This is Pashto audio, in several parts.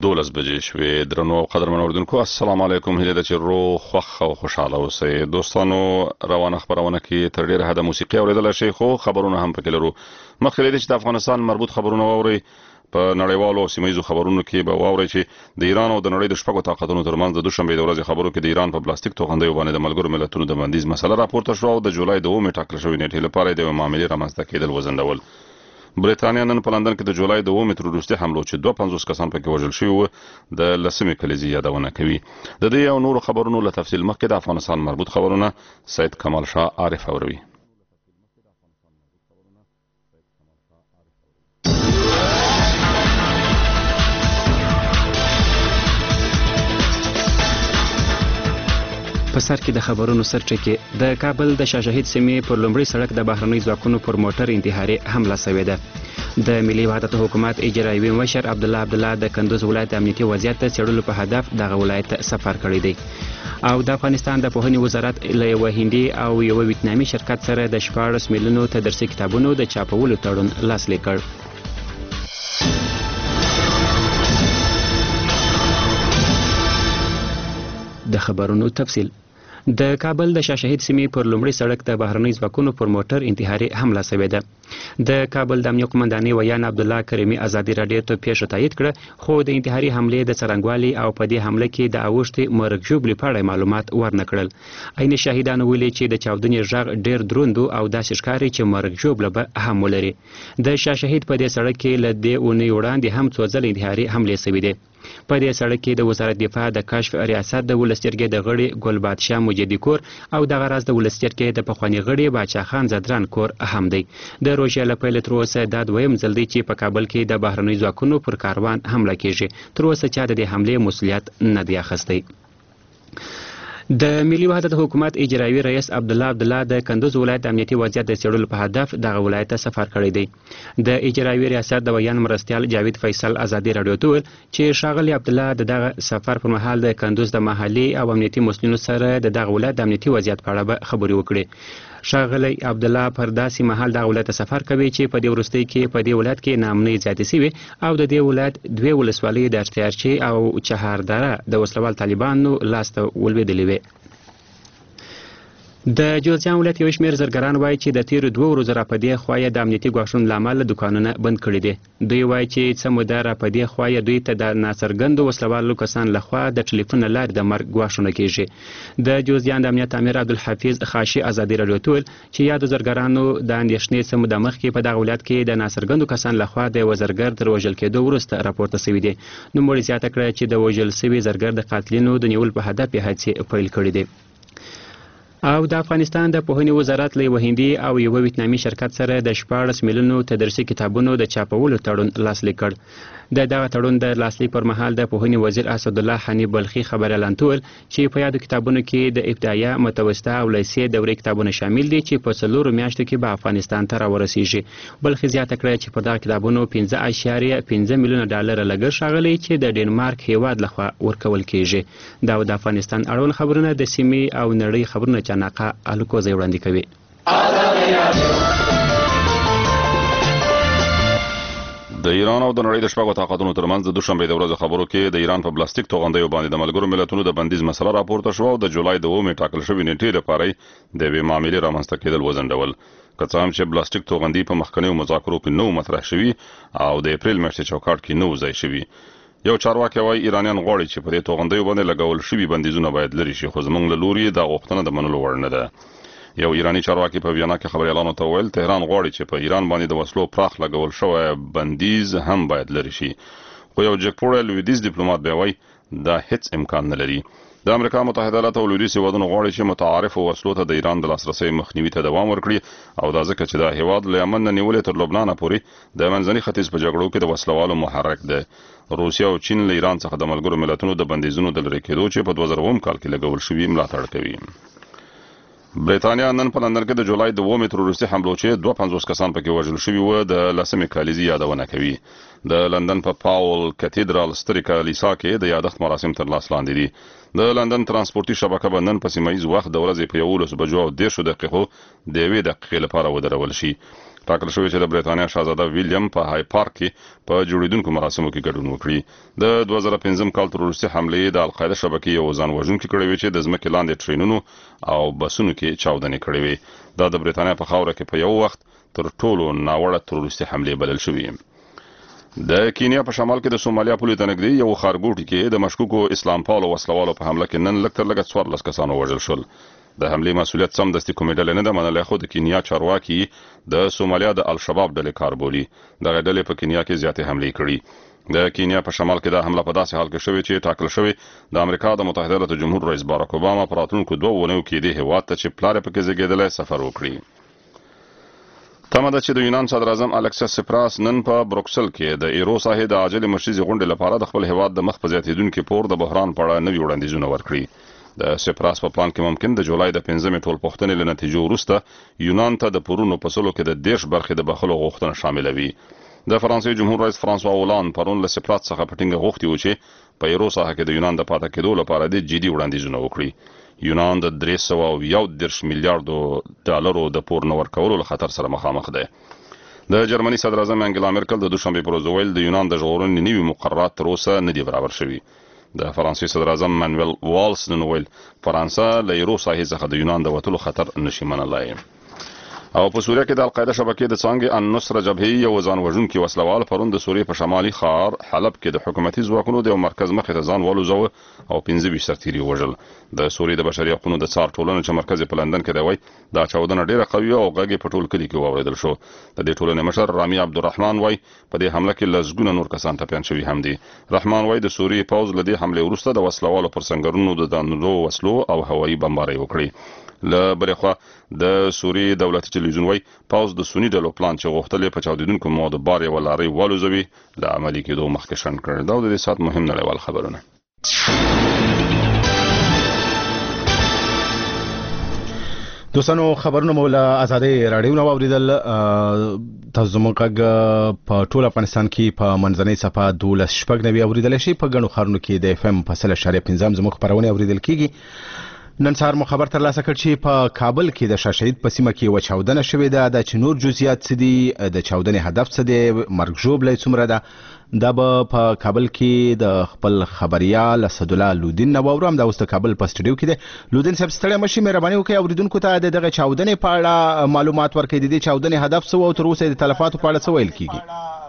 12 بجې شوې. درنو او قدرمنو اردوونکو، السلام علیکم. هیله ده چې روغ خوښ او خوشاله اوسئ. دوستانو، روانه خبرونه کې تر ډیره حده موسیقي اوریدلی شئ، خو خبرونه هم پکې لرو. مخکې له دې چې د افغانستان مربوط خبرونه واورئ، په نړیوالو او سیمه ییزو خبرونو کې به واورئ چې د ایران او د نړۍ د شپږو طاقتونو ترمنځ د دوشنبې د ورځې خبرو کې د ایران په پلاستیک توغندیو باندې د ملګرو ملتونو د بندیز مسله راپورته شوه او د جولای 2 ټاکل شوې نیټې لپاره د یوې معاملې رامنځته کېدل وځنډول. برېټانیا نن په لندن کې د جولای 2 تر وروستي حملو چې 52 کسان پکې وژل شوي وو د 10مې کلیزې یادونه کوي. د دې او نورو خبرونو له تفصیل مخکې د افغانستان مربوط خبرونه سید کمال شاه عارف اوروي. په سر کې د خبرونو سرچکه د کابل د شاه شهید سیمې پر لومړي سړک د بهرنۍ ځواکونو پر موټر انتحاري حمله شوې ده. د ملي وحدت حکومت اجرایوي مشر عبدالله د کندوز ولایت امنیتي وضعیت ته څېړلو په هدف دغه ولایت سفر کړی دی. او د افغانستان د پوهنې وزارت له یوه هندي او یوه ویتنامي شرکت سره د 14 میلیونو تدریسي کتابونو د چاپولو تړون لاسلیک کړ. د خبرونو تفصیل. د کابل د شاه شهید سیمې پر لومړي سړک د بهرنۍ ځواکونو پر موټر انتحاري حمله شوې ده. د کابل د امنیه قومندانۍ ویان عبدالله کریمي ازادي راډیو ته پیښه تایید کړه، خو د انتحاري حملې د څرنګوالي او په دې حمله کې د اوښتې مرګ ژوبلې په اړه معلومات ورنه کړل. عین شاهدانو ویلي چې د چاودنې غږ ډېر دروند او داسې ښکاري چې مرګ ژوبله به هم ولري. د شاه شهید په دې سړک کې له دې اونۍ وړاندې هم څو ځله انتحاري حملې شوې دي. په دې سړک کې د وزارت دفاع د کشف ریاست د ولسجرګې د غړي ګل بادشاه مجدي کور او دغه راز د ولسجرګې د پخواني غړي باچا خان زدران کور هم دی. د روژې له پیل تر اوسه دا دویم ځل دی چې په کابل کې د بهرنۍ ځواکونو پر کاروان حمله کیږي. تر اوسه چا د دې حملې مسؤلیت نه دی اخیستی. د ملي وحدت حکومت اجرایوي رئیس عبدالله د کندوز ولایت امنیتي وضعیت د څېړلو په هدف دغه ولایت ته سفر کړی دی. د اجرایوي ریاست د ویان مرستیال جاوید فیصل ازادي راډیو ته ویل چې ښاغلي عبدالله د دغه سفر پر مهال د کندوز د محلي او امنیتي مسؤلینو سره د دغه ولایت د امنیتي وضعیت په اړه خبرې وکړي. ښاغلی عبدالله پر داسې مهال دغه ولایت ته سفر کوي چې په دې وروستۍ کې په دې ولایت کې ناامنۍ زیاتې شوې او د دې ولایت 2 ولسوالۍ د ارتیارچي او چهاردره د وسلوال طالبانو لاس ته ولوېدلې وې. د جوزجان ولایت یو شمېر زرګران وایي چې د تیرو 2 ورځو راپدې خوا یې د امنیتي ګواښونو له امله دوکانونه بند کړي دي. دوی وایي چې څه موده راپدې خوا یې دوی ته د ناڅرګندو وسلوالو کسان لخوا د ټلیفون له لارې د مرګ ګواښونه کیږي. د جوزجان د امنیت امیر عبدالحفیظ خاشي ازادي راډیو ته ویل چې یادو زرګرانو د اندېښنې څه موده مخکې په دغه ولایت کې د ناڅرګندو کسان لخوا د یوه زرګر تر وژل کېدو وروسته راپورته شوي دي. نوموړي زیاته کړه چې د وژل شوي زرګر د قاتلینو د نیولو په هدف یې هڅې پیل کړي دي. او د افغانستان د پوهنې وزارت له یوه هندي او یوه ویتنامي شرکت سره د 14 میلیونو تدریسي کتابونو د چاپولو تړون لاسلیک کړ. د دغه تړون د لاسلیک پر مهال د پوهنې وزیر اسدالله حنیف بلخي خبر اعلان کول چې په یادو کتابونو کې د ابتدایه، متوسطه او لیسې دورې کتابونه شامل دي چې په 4 میاشتو کې به افغانستان ته راورسیږي. بلخي زیاته کړه چې په دغه کتابونو 15.5 میلیونه ډالر لګښت ښاغلی چې د ډنمارک هیواد لخوا ورکول کیږي. دا د افغانستان اړوند خبرونه د سیمې او نړۍ خبرونه چاناقه الکوزي وړاندې کوي. د ایران او د نړۍ د شپږو طاقتونو ترمنځ د دوشنبې د ورځې خبرو کې د ایران په پلاستیک توغندیو باندې د ملګرو ملتونو د بندیز مسله راپورته شوه او د جولای 2 ټاکل شوې نیټې لپاره د یوې معاملې رامنځته کېدل وځنډول. که څه هم چې پلاستیک توغندي په مخکنیو مذاکرو کې نو مطرح شوي او د اپریل میاشتې چوکاټ کې نو ځای شوي. یو چارواکي وایي ایرانیان غواړي چې په دې توغندیو باندې لګول شوي بندیزونه باید لرې شي، خو زموږ له لوري دا غوښتنه د منلو وړ نه ده. یو ایرانی چارواکي په وینا کې خبريالانو ته ویل تهران غواړي چې په ایران باندې د وسلو پراخ لګول شوی بندیز هم باید لرې شي، خو یو جګپوړی لویدیځ ډیپلوماټ بیا وایي دا هیڅ امکان نه لري. د امریکا متحده ایالات او لویدیځ هیوادونو غواړي چې متعارفو وسلو ته د ایران د لاسرسي مخنیوي ته دوام ورکړي او دا ځکه چې دا هیواد له یمن نه نیولې تر لبنان پورې د منځني ختیځ په جګړو کې د وسلوالو محرک دی. روسیه او چین له ایران څخه د ملګرو ملتونو د بندیزونو د لرې کېدو چې په 2000 کال کې لګول شوي ملاتړ کوي. برېټانیا نن په لندن کې د جولای 2 تر وروستي حملو چې 52 کسان پکې وژل شوي وو د 10مې کلیزې یادونه کوي. د لندن په پاول کاتیډرال سترې کلیسا کې د یادښت مراسم تر لاس لاندې دي. د لندن ترانسپورتي شبکه به نن په سیمه ییز وخت د ورځې په 11:10 د 1 دقیقې لپاره ودرول شي. ټاکل شوی چې د برېټانیا شاهزاده ویلیام په های پارک کې په جوړیدونکو مراسمو کې ګډون وکړي. د 2015 کال تروریستي حملې د القاعده شبکې یو ځان وژونکي کړی وي چې د ځمکې لاندې ټرینونو او بسونو کې چاودنې کړې وي. دا د برېټانیا په خاوره کې په یو وخت تر ټولو ناوړه تروریستي حملې بلل شوې. د کینیا په شمال کې د سومالیا پولې ته نږدې یو ښارګوټي کې د مشکوکو اسلام پالو وسلوالو په حمله کې نن لږ تر لږه 14 کسانو وژل شول. د حملې مسؤلیت سمدستي کومې ډلې نه ده منلې، خو د کینیا چارواکي د سومالیا د الشباب ډلې کار بولي. دغه ډلې په کینیا کې زیاتې حملې کړي. د کینیا په شمال کې دا حمله په داسې حال کې شوې چې ټاکل شوی د امریکا د متحده ایالاتو جمهور رئیس باراک اوباما په راتلونکو 2 اونیو کې د هیواد ته چې پلار پکې زیږیدلی سفر وکړي. تمه ده چې د یونان صدر اعظم الکسیس سپراس نن په بروکسل کې د ایرو ساحې د عاجلې مشرعي غونډې لپاره د خپل هیواد د مخ په زیاتېدونکي پور د بحران په اړه نوي وړاندیزونه ورکړي. د سپراس په پلان کې ممکن د جولای د 15 ټولپوښتنې له نتیجو وروسته یونان ته د پورونو په سلو کې د 10 برخې د بخښلو غوښتنه شامله وي. د فرانسې جمهور رئیس فرانسوا اولان پرون له سپراس څخه په ټینګه غوښتي و چې په ایرو ساحه کې د یونان د پاتې کېدو لپاره د جدي وړاندیزونه وکړي. یونان د 310 میلیارډو ډالرو د پور نه ورکولو له خطر سره مخامخ دی. د جرمني صدر اعظم انګلا مرکل د دوشنبه پر ورځ ویل د یونان د ژغورنې نوي مقررات تر اوسه نه دي برابر شوي. د فرانسې صدر اعظم مانویل والس نن ویل فرانسه له ایرو ساحې څخه د یونان د وتلو خطر نشي منلای. او په سوریه کې د القاعده شبکې د څانګې النصره جبهې یو ځان وژونکي وسلوال پرون د سوریې په شمالي ښار حلب کې د حکومتي ځواکونو د یو مرکز مخې ته ځان والوزاوه او 15 سرتیري وژل. د سوریې د بشري حقوقو د څار ټولنې چې مرکز په لندن کې دی وایي دا چاودنه ډیره قوي او غږ په ټول کلي کې واوریدل شو. د دې ټولنې مشر رامي عبدالرحمن وایي په دې حمله کې لسګونه نور کسان ټپیان شوي هم دي. رحمان وایي د سوریې پوځ له دې حملې وروسته د وسلوالو پر سنگرونو د دانلو وسلو او هوایي بمبارۍ وکړي. له بلې خوا د سوریې دولتي ټلویزیون وایي پوځ د سني ډلو پلان چې غوښتل په چاودېدونکو موادو بار یوه لارۍ والوزوي له عملي کېدو مخکې شنډ کړی. دا د دې ساعت مهم نړیوال خبرونه. دوستانو خبرونه مو له آزادۍ راډیو نه واوریدل. تاسو زموږ غږ په ټول افغانستان کې په منځنۍ صفحه 12.9 اوریدل شي. په ګڼو ښارونو کې د FM په 100.5 زموږ خبرونه اوریدل کیږي. نن سهار مو خبر ترلاسه کړ چې په کابل کې د شاه شهید په سیمه کې یوه چاودنه شوې ده. د چې نور جزئیات څه دي، د چاودنې هدف څه دی، مرګ ژوبله څومره ده، دا به په کابل کې د خپل خبريال اسدالله لودین نه واورو. هم دا اوس د کابل په سټوډیو کې دی. لودین صاحب ستړی مشي، مهرباني وکړئ اوریدونکو ته دغه چاودنې په اړه معلومات ورکړئ. د دې چاودنې هدف څه و او تر اوسه د تلفاتو په اړه څه ویل کیږي؟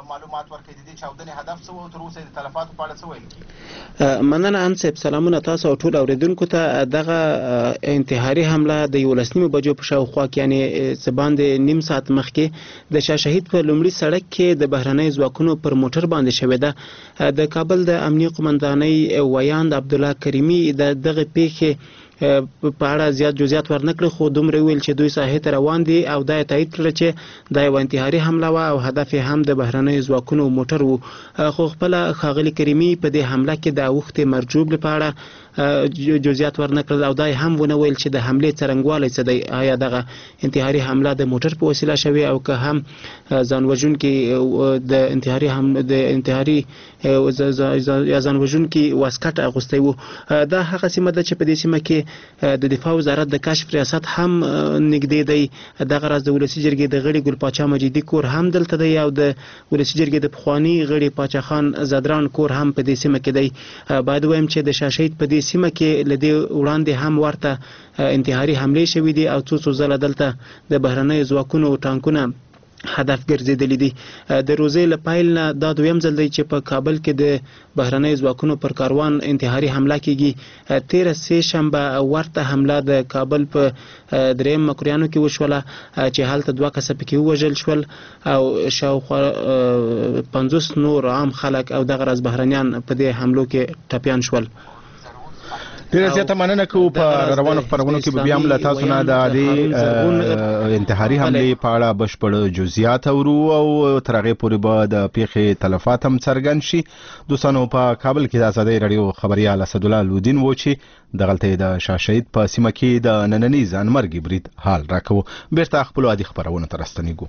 مننه انصب. سلامونه تاسو او ټول اوریدونکو ته. دغه انتحاري حمله د 11 بجو په شاوخوا کې یعنی سباند نیم ساعت مخکې د شاه شهید په لومړي سړک کې د بهرنۍ ځواکونو پر موټر باندې شوې ده. د کابل د امنیه قومندانۍ ویاند عبدالله کریمي دغه پیښې په اړه زیات جزئیات ورنکړي، خو دومره ویل چې دوی ساحې ته روان دي او دا تایید کړل چې دا یو انتحاري حمله و او هدف هم د بهرنۍ ځواکونو موټر و. خو خپل ښاغلي کریمي په دې حمله کې د اوښتې مرجوب لپاره جزئیات ورنکړل او دا هم ونه ویل چې د حملې څرنګوالی څه دی. آیا دغه انتحاري حمله د موټر په وسیله شوې او که هم ځان وژونکي د انتحاري یا ځان وژونکي واسکټ اغوستی و. دا هغه سیمه ده چې په دې سیمه کې د دفاع وزارت د کشف ریاست هم نږدې دی. دغه راز د ولسي جرګې د غړي ګل پاچا مجیدي کور هم دلته دی او د ولسي جرګې د پخواني غړي پاچا خان زدران کور هم په دې سیمه کې دی. باید وایم چې د شاه شهید په دې سیمه کې لدې وړاندې هم ورته انتحاري حملې شوې دي او څو ځله دلته د بهرنۍ ځواکونو ټانکونه هدف ګرځېدلی دي. د روزې له پیل نه دا دویم ځل دی چې په کابل کې د بهرنۍ ځواکونو پر کاروان انتحاري حمله کیږي. 13 سه شنبه ورته حمله د کابل په دریم مکریانو کې وشوله چې هلته 2 کسه پکې ووژل شول او شاوخوا 50 نور عام خلک او دغه راز بهرنیان په دې حملو کې ټپیان شول. ډیره زیاته مننه کوو. په روانو خبرونو کې بیا هم له تاسو نه د انتحاري حملې په اړه بشپړ جزئیات اورو او تر هغې پورې به د پیښې تلفات هم څرګند شي. دوستانو په کابل کې د آزادۍ راډیو خبريال اسدالله لودین و چې دغلته د شاه شهید په سیمه کې د ننني ځانمرګي برید حال راکوو. بیرته خپلو عادي خبرونو ته راستنیږو.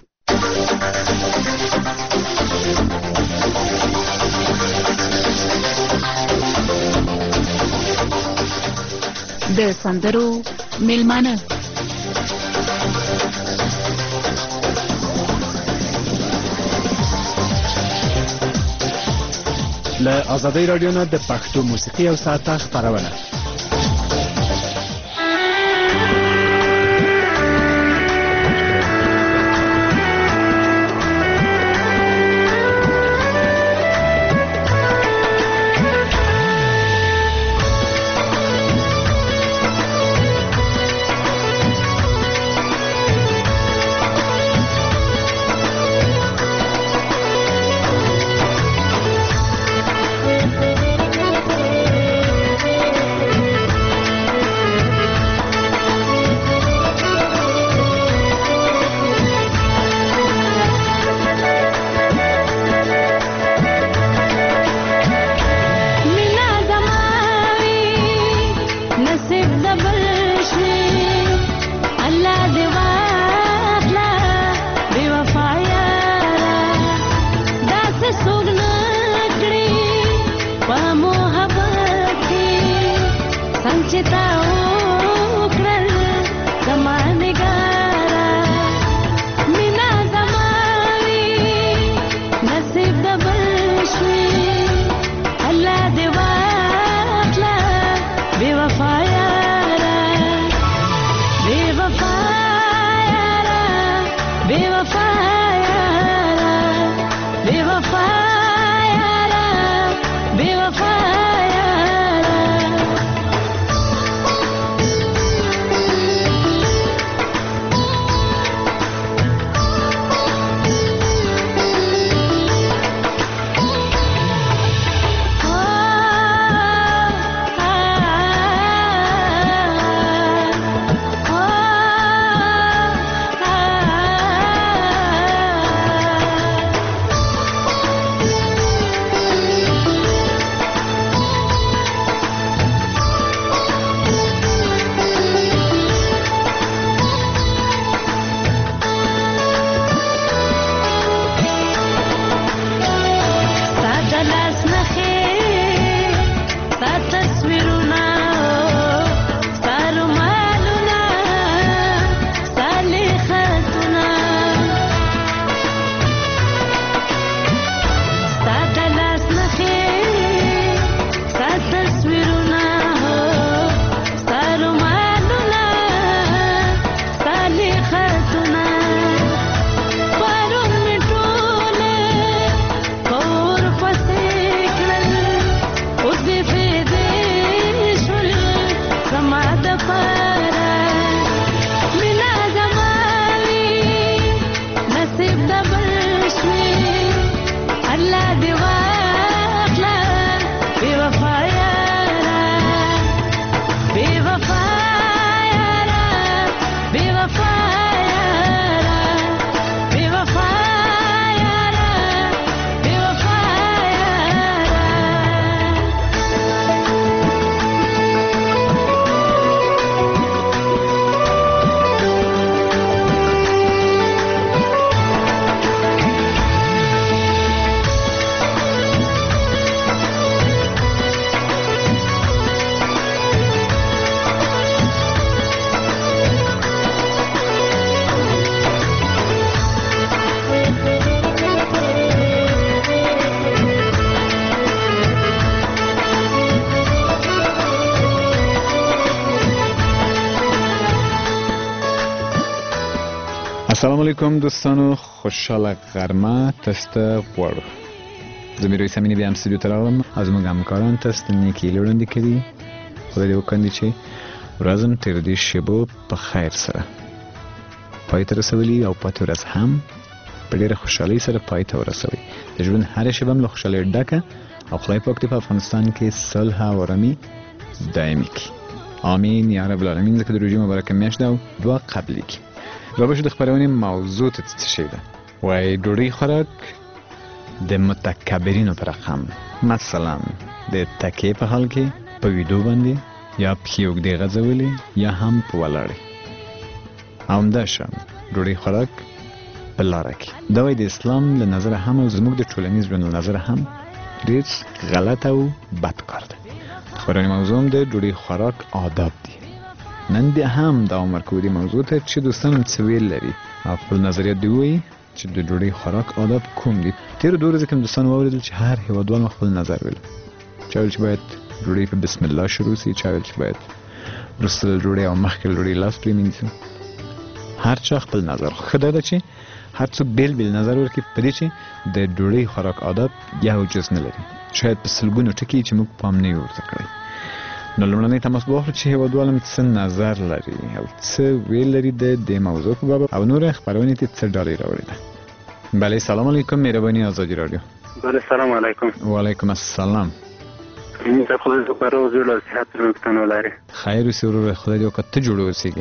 د سندرو میلمانه له ازادي رادیو نه د پښتو موسیقي او ساعته خبرونه. السلام علیکم دوستانو، خوشحال غرمه تست غوړ. زه میرویس امینی بیا هم استودیو ته راغلم. از موږ همکاران تست نیکي وړاندې کړي. خدای دې وکړي چې ورځم تر دې شیبو په خیر سره پای ته رسولي او پاتې ورځ هم په ډېره خوشحالۍ سره پای ته ورسوي. د ژوند هره شیبه هم له خوشحالۍ ډکه او خدای پاک دې په افغانستان کې صلح او آرامي دایمي کړي. آمین یا رب العالمین. ځکه د روژې مبارکه میاشت ده او دعا قبلې کړي. رابطه د خبرونې موضوع ته څه شي ده؟ وای ډوډۍ خوراک د متکبرینو پر رقم، مثلا د تکې په حال کې په ویډیو باندې یا پښې اوږدې غځولې یا هم په ولاړې. همداشان ډوډۍ خوراک په لاره کې دا وای د اسلام له نظره هم او زموږ د ټولنیز ژوند له نظره هم ډېر غلط او بد کار ده. خبرونې موضوع د ډوډۍ خوراک آداب دي. نن بیا هم دا عمر کو دې موضوع ته چې دوستان څه ویل لري او خپل نظریات دی وایي چې د ډوډۍ خوراک آداب کوم دي. تیر 2 ورځې کوم دوستان واوریدل چې هر هیوادوال خپل نظر ویل. چا ویل چې باید ډوډۍ په بسم الله شروع شي، چا ویل چې باید وروسته ډوډۍ او مخکې ډوډۍ لاس پرېمینځو. هر چا خپل نظر. ښه دا ده چې هر څوک بیل بیل نظر ورکړي په دې چې د ډوډۍ خوراک آداب یو جز نه لري. شاید په سلګونو ټکي چې موږ پام نه یو ورته کړی. نو لومړنی تماس به واخلو چې هیوادوال هم څه نظر لري او څه ویل لري د دې موضوع په باب او نور خبرونه ته څه ډالۍ راوړي ده. بله سلام علیکم، مهرباني آزادی رادیو. بله سلام علیکم. و علیکم السلام. زه خدای دې په روزو له صحت روغتیا ولري. خیر اوسې ورور، خدای دې وکړه ته جوړ اوسېږې.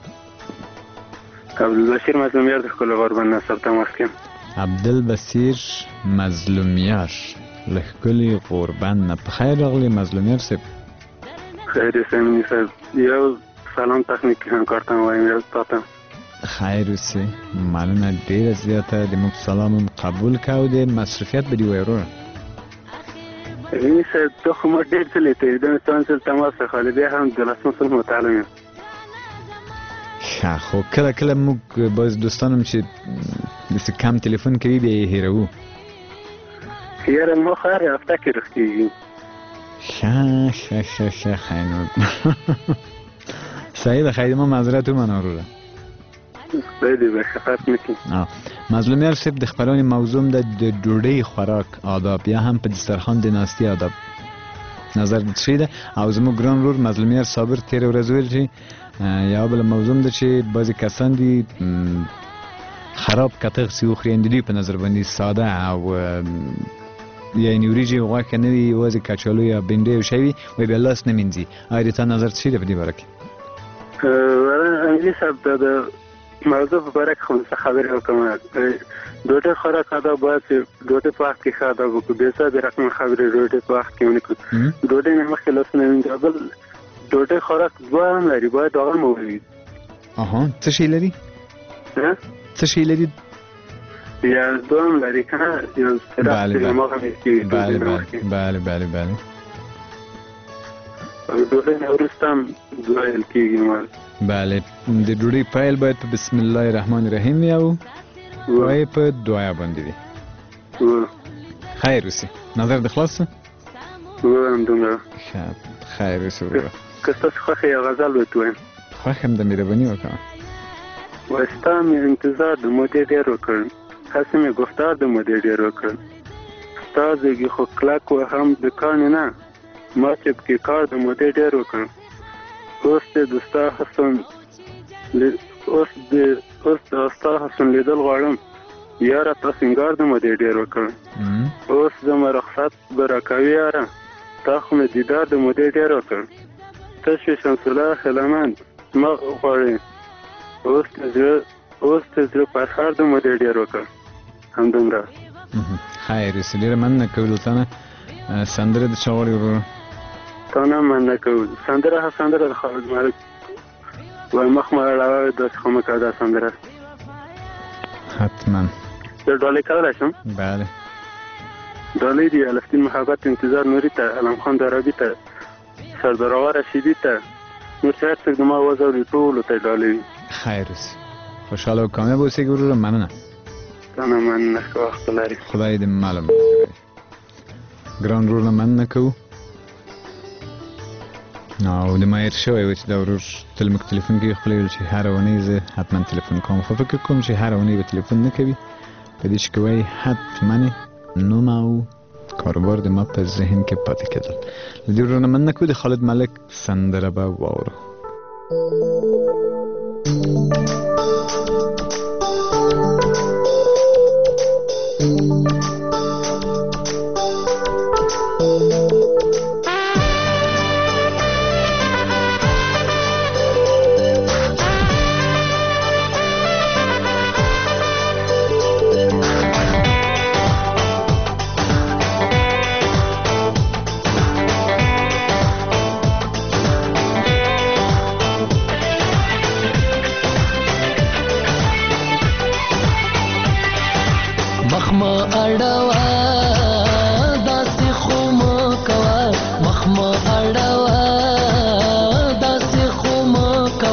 عبدالبصیر مظلومیار د ښکلي غوربند نه صاحب تماس کوم. عبدالبصیر مظلومیار له ښکلي غوربند نه. په خیر راغلی مظلومیار صاحب. خیر سمینی صاحب، یو سلام تخنیکی همکار ته وایم یو تاته. خیر اوسې، مننه ډېره زیاته. د موږ سلام هم قبول که او د مصروفیت به دې وایي وروره. ویني صاحب ته خو ما ډېر ځلې تېرېدم ستاسو سره تماس اخلي، بیا هم د لسم صنف متعلم یم. ښه، خو کله کله موږ بعض دوستان هم چې داسې کم تلیفون کوي بیا یې هېروو. یاره ما خو هر هفته کې رخصتېږي. ښه خیر نو صحیح ده. خیر ما معذرت ومنه وروره. خدای دې به خفت نه کړي. مظلومیار صاحب د خپرونې موضوع ده د ډوډۍ خوراک آداب یا هم په دسترخوان د ناستې آداب. نظر دې څه ده؟ او زموږ ګران ورور مظلومیار صابر تېره ورځ ویل چې یا بله موضوع ده چې بعضې کسان دي خراب کتغ سي وخوري، د دوی په نظر باندې ساده او یعنې وریجې او غوښه نه وي، یوازې کچالو یا بنډۍ او شی وي، وایي بیا لاس نه مینځي. آیا د تا نظر څه دی په دې باره کې؟ انجلي صاحب دا د موضوع په باره کې خو څه خبرې وکړم. ډوډۍ خوراک آداب باید چې ډوډۍ په وخت کې ښه آداب وکړو، بې ځایه رقم خبرې ډوډۍ په وخت کې ونه کړو. ډوډۍ نه مخکې لاس نه وینځو. بل ډوډۍ خوراک دوه هم لري، باید هغه هم ووایي. څه شی لري؟ څه شی لري؟ یا دوه هم لري که نه؟ بله. ډوډۍ نه وروسته هم دعا ویل کېږي. بله، د ډوډۍ پیل باید په بسم الله الرحمن الرحیم وي او وایي په دعا باندې وي. خیر اوسې، نظر دې خلاص څه؟ همدومره. خیر اوسې وروره. که ستاسو خوښه یو غزل ورته ووایم. خوښ یم، د مهرباني وکړه. وایي ستا مې انتظار د مودې ډېر وکړ، هسې مې گفتار د مودې ډېر وکړ. ستا زېږي خو کلک و هم د کاڼي نه، ما چې پکې کار د مودې ډېر وکړ. اوس د ستا حسن لیدل غواړم، یاره تا سینګار د مودې ډېر وکړ. اوس زما رخصت به راکوي یاره، تا خو مې دیدار د مودې ډېر وکړ. ته شوې شمس الله خلمند ما غواړې، اوس د زړه پرهار د مودې ډېر وکړ. همدومره. خیر اوسې، ډېره مننه کوو تا نه. سندره د چا غواړې وروره؟ تا نه مننه کوو. سندره د خالد ملک وایي مخ مه اړوه، داسې خو مه کوه دا سندره. حتما. زه ډالۍ کولی شم؟ بله. ډالۍ د الفدین محبت انتظار نوري ته، علم خان درابي ته، سردار رشیدي ته، نور چې هر څوک د ما آواز اوري ټولو ته ډالۍ وي. خیر اوسې، خوشحاله او کامیاب اوسېږي وروره. مننه. تا نه مننه، ښه وخت ولرې. خدای دې معلوم کړي. ګران ورور نه مننه کوو. او د ماهر شوی و چې دا ورور تل موږ تلیفون کوي، خپله ویل چې هره اونۍ زه حتما تلیفون کوم، خو فکر کوم چې هره اونۍ به تلیفون نه کوي. په دې چې که وایي حتما نوم او کاروبار د ما په ذهن کې پاتې کېدل. له دې ورور نه مننه کوو. د خالد ملک سندره به واورو.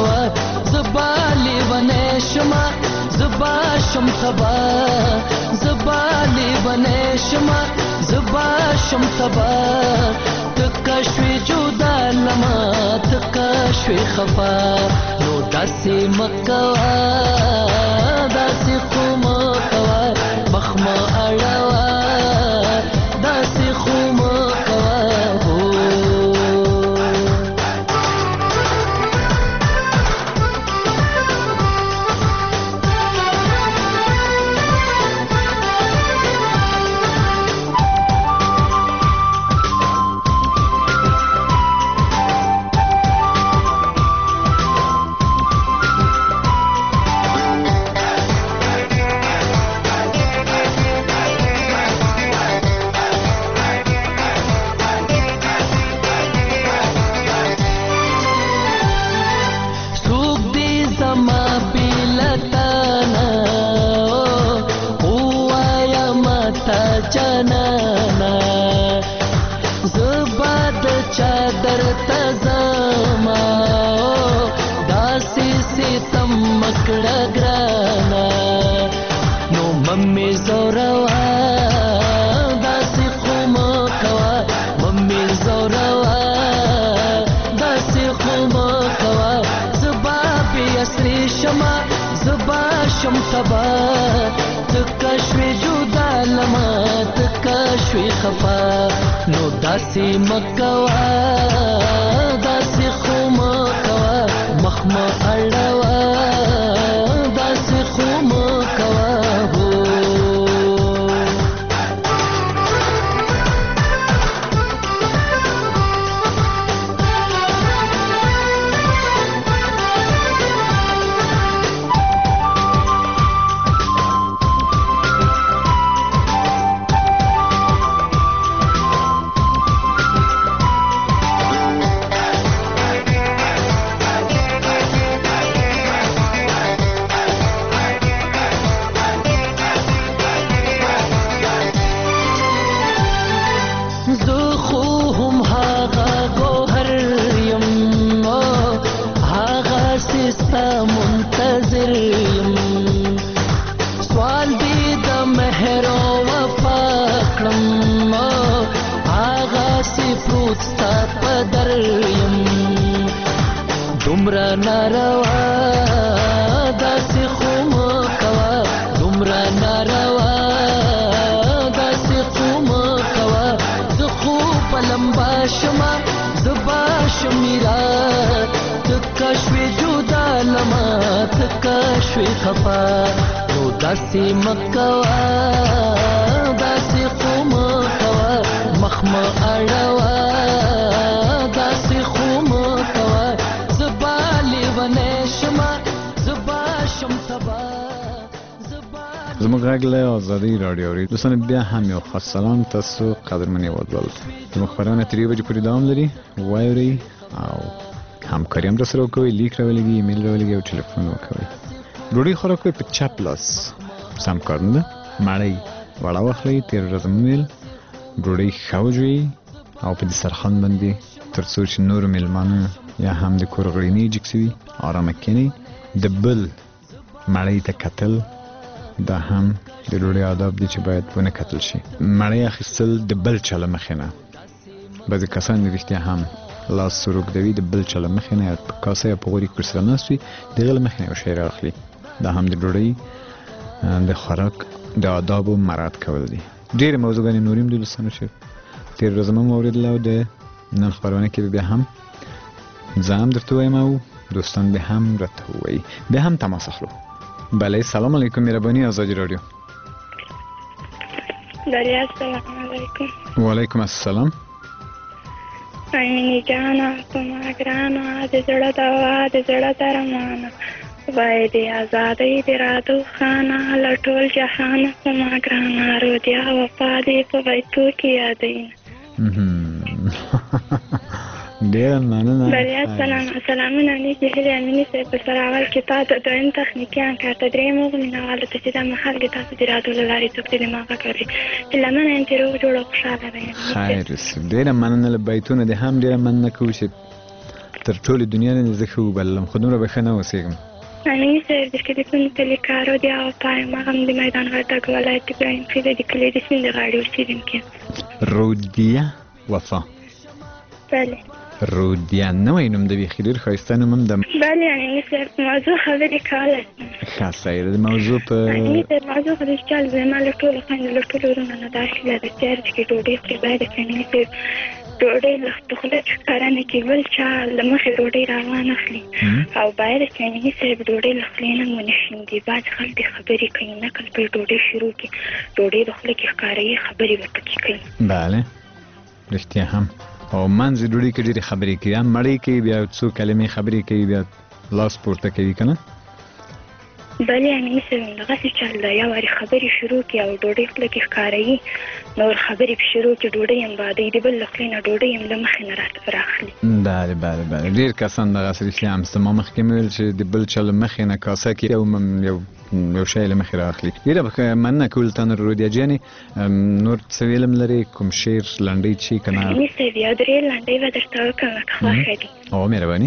شم سبا زبالی بنشما زبا شم تبا تکشوی جدا لما تکشوی خفا نو داسی مکوا داسی خوم کوا مخم اڑوا داسی خوم کوا جانانا زباد چادر تزما داسی ستم مکڑا گرانا نو ممی زوروا داسی خوم کوا ممی زوروا داسی خوم کوا زبا بی اسری شما زبا شم تبا تکشوی جدا لما تکشوی خفا نو داسی مکوا داسی خوم کوا مخم اڑوا داسی خوم کوا منتظر یم سوال دی د مهر او وفا کړم هغه سی پروت ستا په در یم دومره ناروا داسې خو مه کوه دومره ناروا داسې خو مه کوه زه خو په لمبا شمه زه به شمیره تکه شوې جدا لما تکه شوې خفا نو داسې مه کوه داسې خو مه کوه مخ مه اړوه داسې خو مه کوه زه به لیونی شمه زه به شم تبا زموږ غږ له ازادۍ راډیو اوري دوستان بیا هم یو خاص سلام تاسو قدرمن یوادول زموږ خبرونه تر 3 بجې پورې دوام لري واورئ او همکاري هم راسره وکوئ لیک راولېږئ ایمیل راولېږئ او ټلیفون وکوئ ډوډۍ خوراک کوئ په چپ لاس سم کار نه ده مړۍ وړه واخلئ تېره ورځ مو ویل ډوډۍ ښه وژوئ او په دسترخوان باندې تر څو چې نورو میلمانه یا هم د کور غړي نه جګ سوي ارامه کښېنئ د بل مړۍ ته کتل دا هم د ډوډۍ آداب دي چې باید ونه کتل شي مړۍ اخیستل د بل چا له مخې نه بعضې کسان د رښتیا هم لاس سروږدوي د بل چا له مخې نه یا په کاسه یا په غوري کې ورسره ناست وي د هغه له مخې نه یو شی رااخلي دا هم د ډوډۍ د خوراک د آدابو مراعات کول دي ډېرې موضوعګانې نورې هم دي دوستانو چې تېره ورځ مو واورېدله او د نن خپرونه کې بیا هم زه هم درته وایم او دوستان بیا هم راته ووایي بیا هم تماس اخلو بله سلام علیکم مهربانی آزادی رادیو دریا السلام علیکم وعلیکم السلام مینی جانا کما گرانا د زړه دوا د زړه درمانا وای دی آزادۍ د راتو خانه لټول جهان کما گرانا رودیا وفا دی په وایتو کې یادین ډیر مننه دریا سلامونه نیکی هیله امینی صاحب په سره اول کې تا د دویم تخنیکي انکار ته درې موږ مینهواله ته چې دا مهال کې تاسو د رادیو له لارې څوک د دماغه کوي هیله منه یم چې روغ جوړ او خوشحاله وئ خیر ډیره مننه له بیتونه دې هم ډیره مننه کوو چې تر ټولې دنیا نه زه ښه وبللم خو دومره به ښه نه اوسېږم امینی صاحب د ټلیفون کلي کارو دی او پایم هم د میدان وردګ ولایت ابراهیم خیل د کلي د سیند غاړې اوسېدونکي. رودیه وفا. بله رودیه نوی نوم د بیخي ډېر ښایسته نوم هم ده. بله امینی صاحب موضوع خبرې کولی شم. ښه صحیح ده. موضوع په امیني صاحب موضوع خو د چل زما له ټولو خویندو له ټولو وروڼو نه دا هیله ده چې هر ځای کې ډوډۍ خوري باید امیني صاحب ډوډۍ له خوله ښکاره نه کړي بل چا له مخې ډوډۍ راوانه اخلي او باید چې امیني صاحب ډوډۍ له خولې نه ونه شیندي. بعض خلک دې خبرې کوي نقل پرې ډوډۍ شروع کړي ډوډۍ د خولې کې ښکاروي خبرې ورپکې کوي. بله رښتیا هم او منځ ډوډۍ کې ډېرې خبرې کوي هم مړۍ کوي بیا څو کلمې خبرې کوي بیا لاس پورته کوي که نه. بله امیني صاحب همدغسې چل ده یو وارې خبرې شروع کړي او ډوډۍ خوله کې ښکاروي نور خبرې پې شروع کړي ډوډۍ هم بادوي د بل له خولې نه ډوډۍ هم له مخې نه راته راخلي. بله بله بله ډېر کسان دغسې رښتیا هم شته. ما مخکې مې ویل چې د بل چا له مخې نه کاسه کې یو شی له مخې راخلي. ډېره مننه کوو له تا نه رودیه جانې. نور څه ویلم لرې کوم شعر لنډۍ چې که نه؟ امیني صاحب یو درې لنډۍ به درته وکړم که خوښه دي. او مهرباني.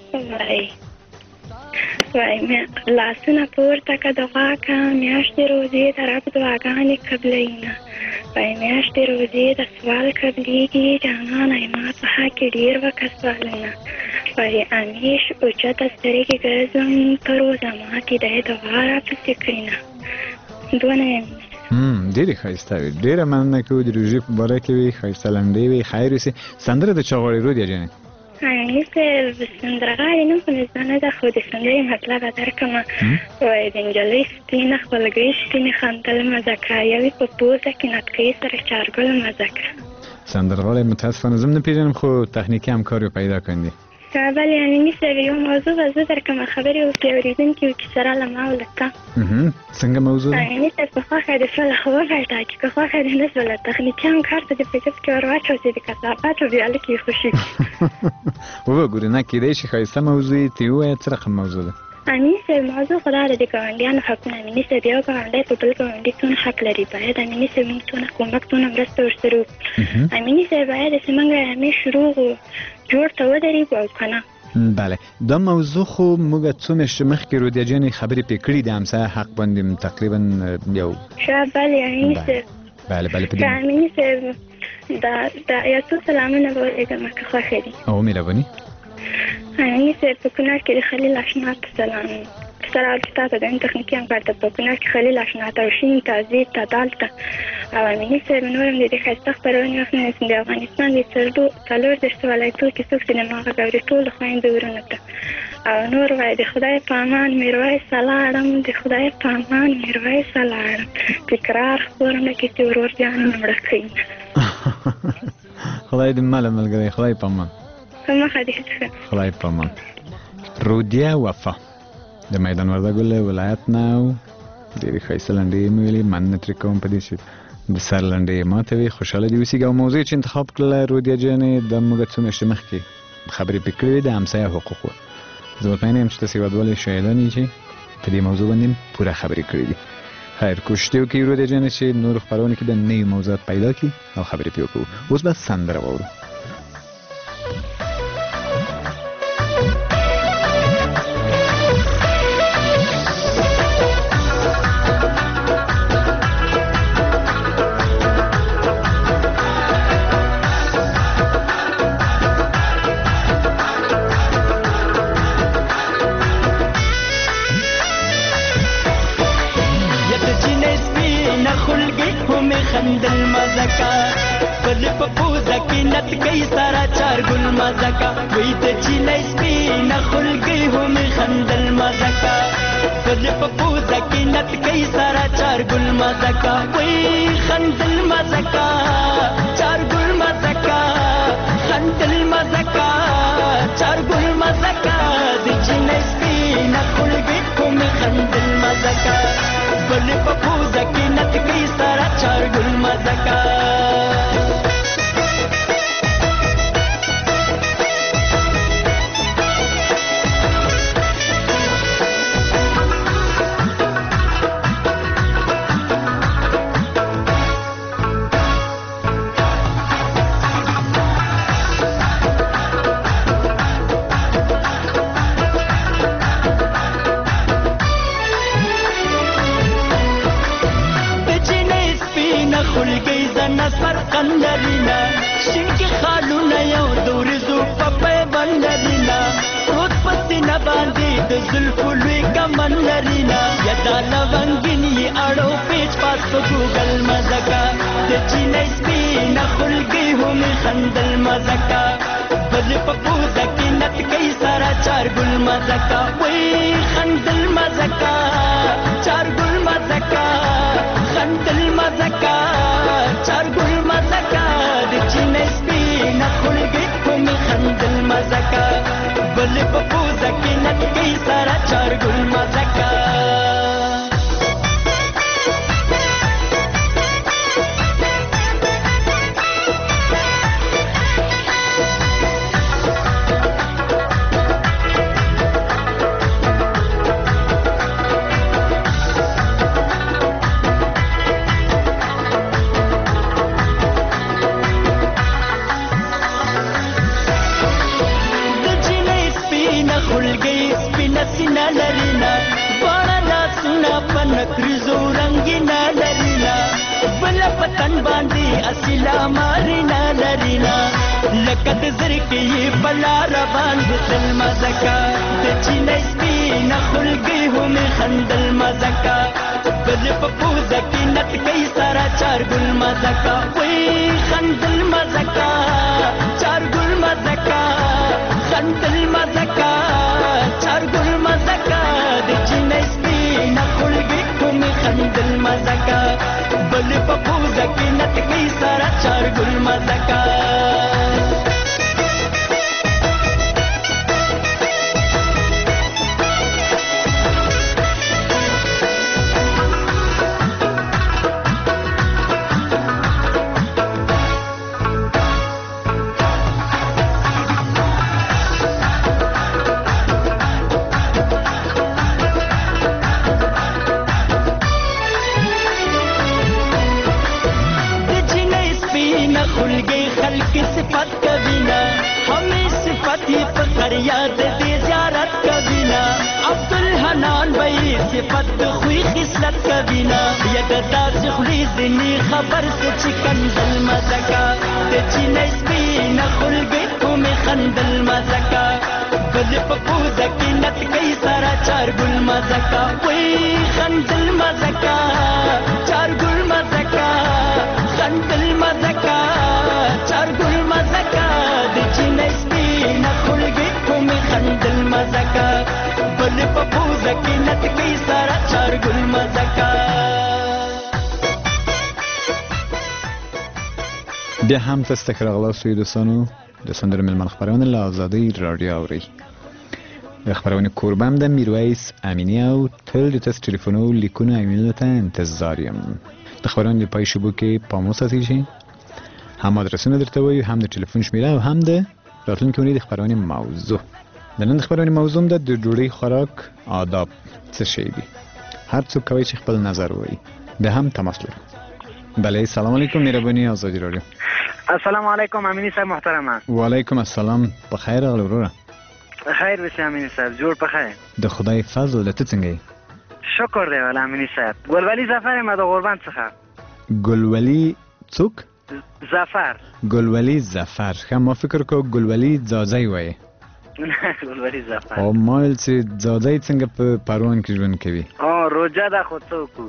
وای لاسونه پورته که د غوا که میاشتې روزې د رب دعاګانې قبلوینه وای میاشتې روزې د سوال قبلیږي جانانه ما په حق کې ډېر وکه سوالونه وای امیش اوچته سترګې ګرځم په روزه ماتې دی دعا راپسې کړینه دونه یم. ډېرې ښایسته وي. ډېره مننه کوو د روژې په باره کې وي ښایسته لنډۍ وي خیر اوسې. سندره د چا غواړې رودیه جانې؟ امیني صاحب سندرغاړې نوم خو مې زده نه ده خو د سندرې مطلب به درکړمه. وایي د نجلۍ سپینه خولګۍ سپینې خندل مزه کړه یوې په پوزه کې نطقې سره چارګل مزه کړه. سندرغاړی متاسفانه زه هم نه پېژنم خو تخنیکي همکار یې پیدا کړی. بله امیني صاحب یو موضوع به زه درکړمه خبرې وکړي اورېدونکي وکړي سره له ما او له تا. څنګه موضوع؟ امیني صاحب که خوښه دې شوله خو وغږده چې که خوښه دې نه شوله تخنیکي همکار ته دې په جب کې ور واچوه چې د کثافاتو ویاله کې یې خوشي کړي. وګورې نه کېدی شي ښایسته موضوع یې ته یې ووایه څه رقم موضوع ده؟ امیني صاحب موضوع خو دا ده د ګاونډیانو حقونه. امیني صاحب یو ګاونډی په بل ګاونډي څونه حق لري باید امیني صاحب موږ څونه کومک څونه مرسته ورسره وکړو. امیني صاحب باید چې موږ همیشه روغ جوړ ته ودرېږو او که نه. بله دا موضوع خو موږ څو میاشتې مخکې رودیه جانې خبرې پرې کړي د همسایه حق باندې تقریبا یو بله امیني صاحب. بله بله امیني صاحب دا یو څو سلامونه به ولېږم که خوښه دي. او مهرباني. امیني صاحب په کونړ کې د خلیل اشنا ته سلام سره تا ته د تخنیکي همکار ته په کونړ کې خلیل اشنا ته شین ته زید ته دال ته او امیني صاحب نور هم د دې ښایسته خپرونې وخت د افغانستان د څلور ولایتو کې څوک چې د ما غږ اوري ټولو خویندو وروڼو ته او نور وایي د خدای په امان میرویس لاړم د خدای په امان میرویس لاړم تکرار خپرونه کې چې ورور جان مړه کړي. خدای دې ماله ملګری خدای په امان. مخه دې ښه. خدای په امان. رودیه وفا د میدان وردګو له ولایت نه ډېرې ښایسته لنډۍ مې ویلې مننه ترې کوم په دې چې د سر لنډۍ یې ماته وي خوشحاله دې اوسېږي او موضوع چې انتخاب کړله رودیه جانې د موږ څو میاشتې مخکې خبرې پرې کړې وې د همسایه حقوقو. زه مطمئنه یم چې تاسې هېوادوالې شاهدان یې چې په دې موضوع باندې پوره خبرې کړې دي. خیر کوشش دې وکړئ رودیه جانې چې نورو خپرونو کې به نوي موضوعات پیدا کړي او خبرې پرې وکړو. اوس به سندره واورو. خندل مزکا پر په پوزه کې نتکې سارا چار ګل مزکا وې د چینای سپینه خلګي هم خندل مزکا پر په پوزه کې نتکې سارا چار ګل مزکا وې خندل مزکا چار ګل مزکا خندل مزکا چار ګل مزکا د چینای سپینه خلګي هم خندل مزکا پر په پوزه کې نتکې سارا چار ګل مزکا وطن لرینا شین کې خالونه یو د ورځو په پیوند لرینا پروت پسینه باندې د زلفو لوی کمن لرینا یدا لونګین یې اړو پیچ پاس په ګوګل مزکا د چینې سپینه خلګي هم خندل مزکا بل په پوزه کې نت کوي سارا چار ګل مزکا وای خندل مزکا چار ګل مزکا خندل مزکا چار ګل مزکا د چینې سپینه خلګي هم خندل مزکا بل په پوزه کې نت کوي سارا چار ګل مزکا سینا لرینا باڼه لاسونه په نکریزو رنګینا لرینا بل پتن باندې اصیلا مارینا لرینا لکه د زرکې یې بلا روان بسل مزکا د چینې سپینه خلګي هم خندل مزکا بل په پوزه کې نت کوي سارا چار ګل مزکا وای خندل مزکا چار ګل مزکا خندل مزکا چار ګل مزکا د چینې سپینه خلګي هم خندل مزکا بل په پوزه کې نت کوي سارا چار ګل مزکا یاد دې زیارت کبینا عبدالحنان بھائی صفت خوی خصلت کبینا ید داس خلی زنی خبر سے چکن دل مزکا د چینې سپینه خلګي هم خندل مزکا بل په پوزه کې نت کوي سارا چار ګل مزکا وای خندل مزکا چار ګل مزکا خندل مزکا چار ګل مزکا د چینې سپینه خلګي خندل مزکا بل په پوزه کې نت کوي سارا چار ګل مزکا بیا هم تاسو ته راغلاستئ دوستانو د سندرو ملمن خبرونه له آزادۍ رادیو اورئ د خبرونې کوربه هم د میرویس امینی او تل د تاسو ټلیفون او لیکونو ایمیل ته انتظار یم د خبرونې د پای شبو کې پام وساتئ چې هم ادرسونه درته وایو هم د ټلیفون شمیره او هم د راتلونکي اونۍ د خبرونې موضوع د نن د خبرونې موضوع ده د ډوډۍ خوراک آداب څه شی دي هر څوک کوي چې خپل نظر وایي بیا هم تماس لرو بله سلام علیکم مهرباني آزادي رادیو السلام علیکم امینی صاحب محترمه وعلیکم السلام په خیر راغلی وروره خیر بشه امینی صاحب جوړ په خیر د خدای فضل ده ته څنګه یې شکر دی والا امینی صاحب ګلولي ظفر یم د غوربند څخه ګلولي څوک ظفر ګلولي ظفر ښه ما فکر کو ګلولي ځاځی وایي ګلولي ظفر او مایل چې ځاځی څنګه په پروان کې ژوند کوي روجا دا خو څوک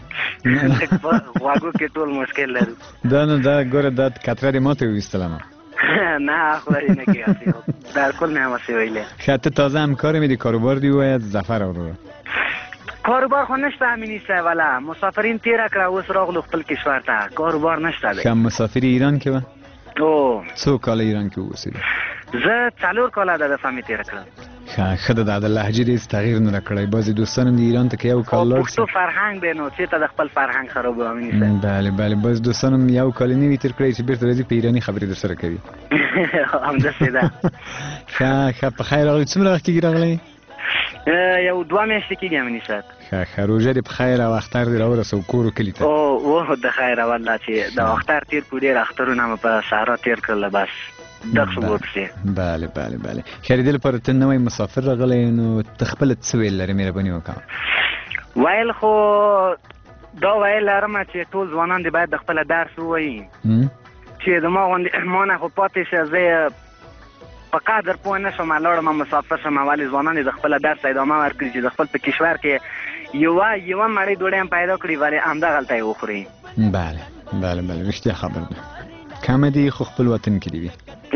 واګو کې ټول مشکل لرو دا ګوره دا کتره دې ماته وویستله نه خدای نه کېږي در کل نه واسه ویله خاطر تازه همکار می دی کاروبار دی وای ظفر اورو کاروبار خو نشته امینی صاحب والا مسافرین تیر کړه اوس راغلو خپل کشور ته کاروبار نشته دی کوم مسافر ایران کې و او څو کال ایران کې اوسېد زه 4 کال د فامی تیر کړم خدای د لهجې دې تغییر نه کړی بعضی دوستان د ایران ته کې یو کال لور څه فرهنګ به نو چې ته د خپل فرهنګ خراب امینی صاحب بله بعض دوستان یو کال نه وی تیر کړی چې بیرته راځي په ایرانی خبرې در سره کوي همدا سیده ښه په خیر راغلی څومره وخت کېږي راغلی یو 2 میاشتې کېږي امینی صاحب ښه روژه دې په خیر او اختر دې راورسو کور و کلي ته او د خیر والله چې د اختر تیر کړو ډېر اخترونه مې په صحرا تیر کړل بس دغه څه وکړي بله خیر دې لپاره ته نوی مسافر راغلی نو ته خپله څه ویل لرې مهرباني وکړه ویل خو دا ویل لرم چې ټول ځوانان دې باید د خپله درس ووایي چې د ما غوندې ما نه خو پاتې شه زه په قدر پوه نه شم لاړم مسافر شم ولې ځوانان د خپله درس ادامه ورکړي چې د خپل په کشور کې یوه مړۍ ډوډۍ هم پیدا کړي ولې همدغلته یې وخوري. بله رښتیا خبر ده کمه دي خو خپل وطن کې دي وي.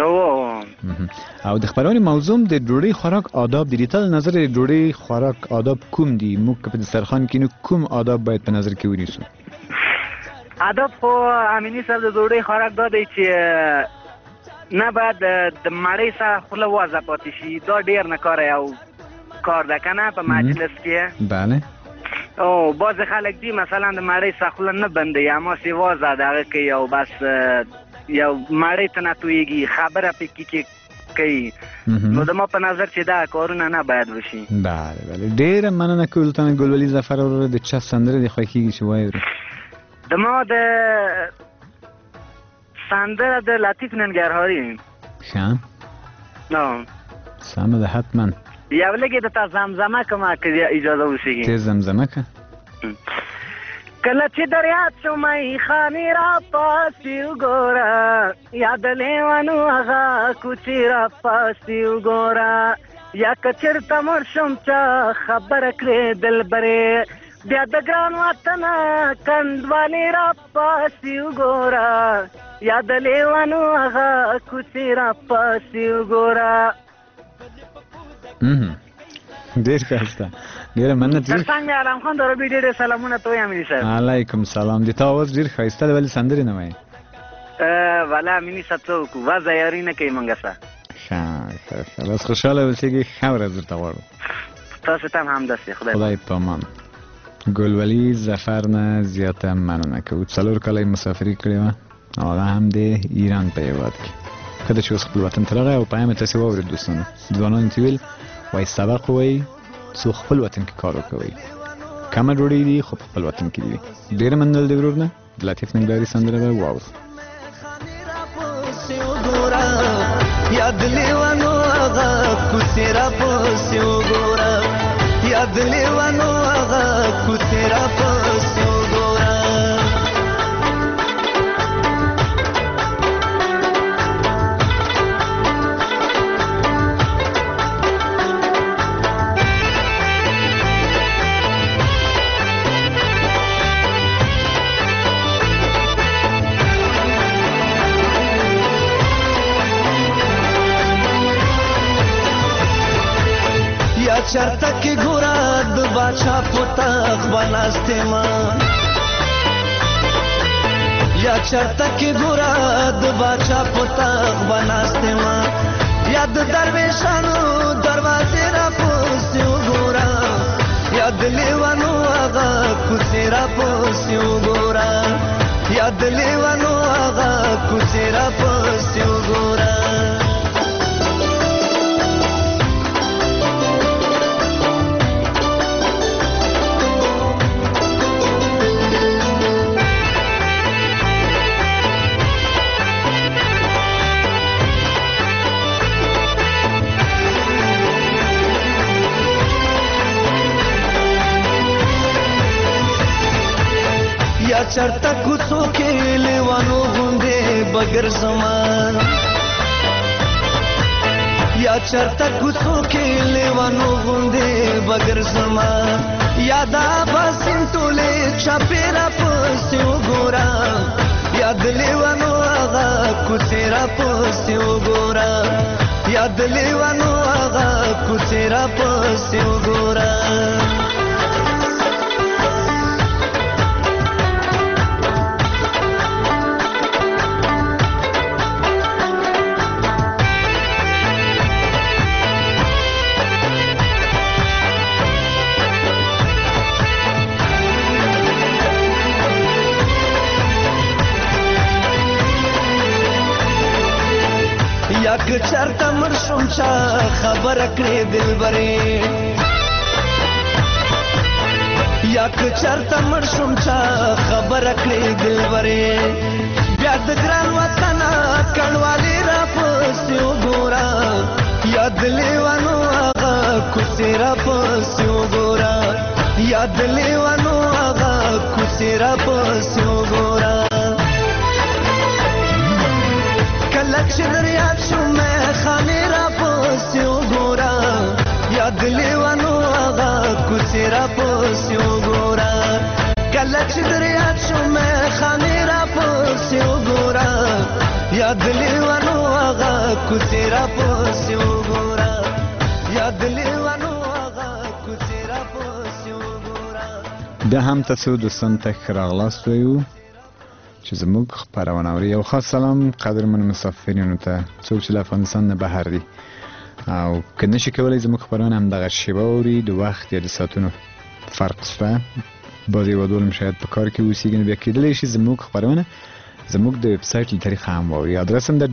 او د خبرونې موضوع د ډوډۍ خوراک آداب دي. ته نظر ډوډۍ خوراک آداب کوم دي؟ موږ په دسترخوان کې نو کوم آداب باید په نظر کې ونیسو؟ آداب خو امیني صاحب د ډوډۍ خوراک دا دی چې نه باید د مړۍ سره خوله وازه پاتې شي. دا ډېر نه کاره یو کار ده که نه په مجلس کې. بله او بعضې خلک دي مثلا د مړۍ سره خوله نه بندوي هماسې وازه د هغه کوي او بس یو مړۍ ته نه تویېږي خبره پکې کوي. نو د ما په نظر چې دا کارونه نه باید وشي. بله ډېره مننه کوو له تا ګلولي ظفر وروره. د چا سندره دې خوښېږي چې وایو؟ د ما د سندره د لطیف ننګرهاري. ښه سمه ده حتما یو لږې د تا زمزمه کومه که اجازه وشېږي؟ تېز زمزمه که. کله چې در یاد شومی خانې را پاسې وګوره یا د لیونو هغه کوڅې را پاسې وګوره یا که چېرته مړ شم چا خبره کړې دلبرې بیا د ګران وطنه کنډوالې را پاسې وګوره یا د لیونو هغه کوڅې را پاسې وګوره. ډېر ښایسته ډېره مننه. تر څنګ علم خان دربي ډېر سلامونه ته وایم امیني صاحب. علیکم سلام. د تا اواز ډېر ښایسته دی ولې سندرې نه وایې؟ ولا امیني صاحب څه وکړو وضع یاري نه کوي موږ سره. ښه بس خوشحاله اوسېږئ. ښه ورځ درته غواړو. تاسو ته هم همداسې. خدای په امان. ګلولي ظفر نه زیاته مننه کوو. 4 کاله یې مسافري کړې وه او هغه هم د ایران په هېواد کې. کله چې اوس خپل وطن ته راغی او پیام یې تاسې واورېد دوستانو ځوانانو ته ویل وایي سبق ووایي څو خپل وطن کې کار وکوئ. کمه ډوډۍ دي خو په خپل وطن کې دي. ډېره مننه د ورور نه. د لطیف ننګرهاري سندره به واورو. یاد لیوانو هغه کوڅې را پسې وګوره یاد لیوانو هغه کوڅې را پسې وګوره. چرته کې ګوره د باچا پوتاخ بناسته ما یا چرته کې ګوره د باچا پوتاخ بناسته ما یا د درویشانو دروازې را پوسې وګوره یا د لیوانو هغه کوڅې را پوسې وګوره یا د لیوانو هغه کوڅې را پوسې وګوره. یا چرته کوڅو کې لیوانو غوندې بغیر زمان یا چرته کوڅو کې لیوانو غوندې بغیر زمان یا دا باسم ټولې چاپېره پسې وګوره یا د لیوانو هغه کوڅې را پسې وګوره یا د لیوانو هغه کوڅې را پسې وګوره. یا که چرته مړ شم چا خبره کړې دلبرې یا که چرته مړ شم چا خبره کړې دلبرې بیا د ګران وطنه کڼوالې را پسې وګوره یا د لیوانو هغه کوڅې را پسې وګوره یا د لیوانو هغه کوڅې را پسې وګوره. کله چې در یاد شوم خانې راپسې وګوره یاد لیوانو هغه کوڅې راپسې وګوره کله چې در یاد شوم خانې راپسې وګوره یاد لیوانو هغه کوڅې راپسې وګوره یاد لیوانو هغه کوڅې راپسې وګوره. بیا هم تاسو دوستان ته ښه راغلاست وایو چې زموږ خپرونه اوري. یو خاص سلام قدرمن مسافرینو ته څوک چې له افغانستان نه بهر دي او که نشي کولی زموږ خپرونه همدغه شیبه اوري د وخت یا د ساعتونو فرق شته بعضې هېوادوال هم شاید په کار کې اوسېږي نو بیا کېدلی شي زموږ خپرونه زموږ د ویبسایټ له طریقه هم واوري. ادرس هم د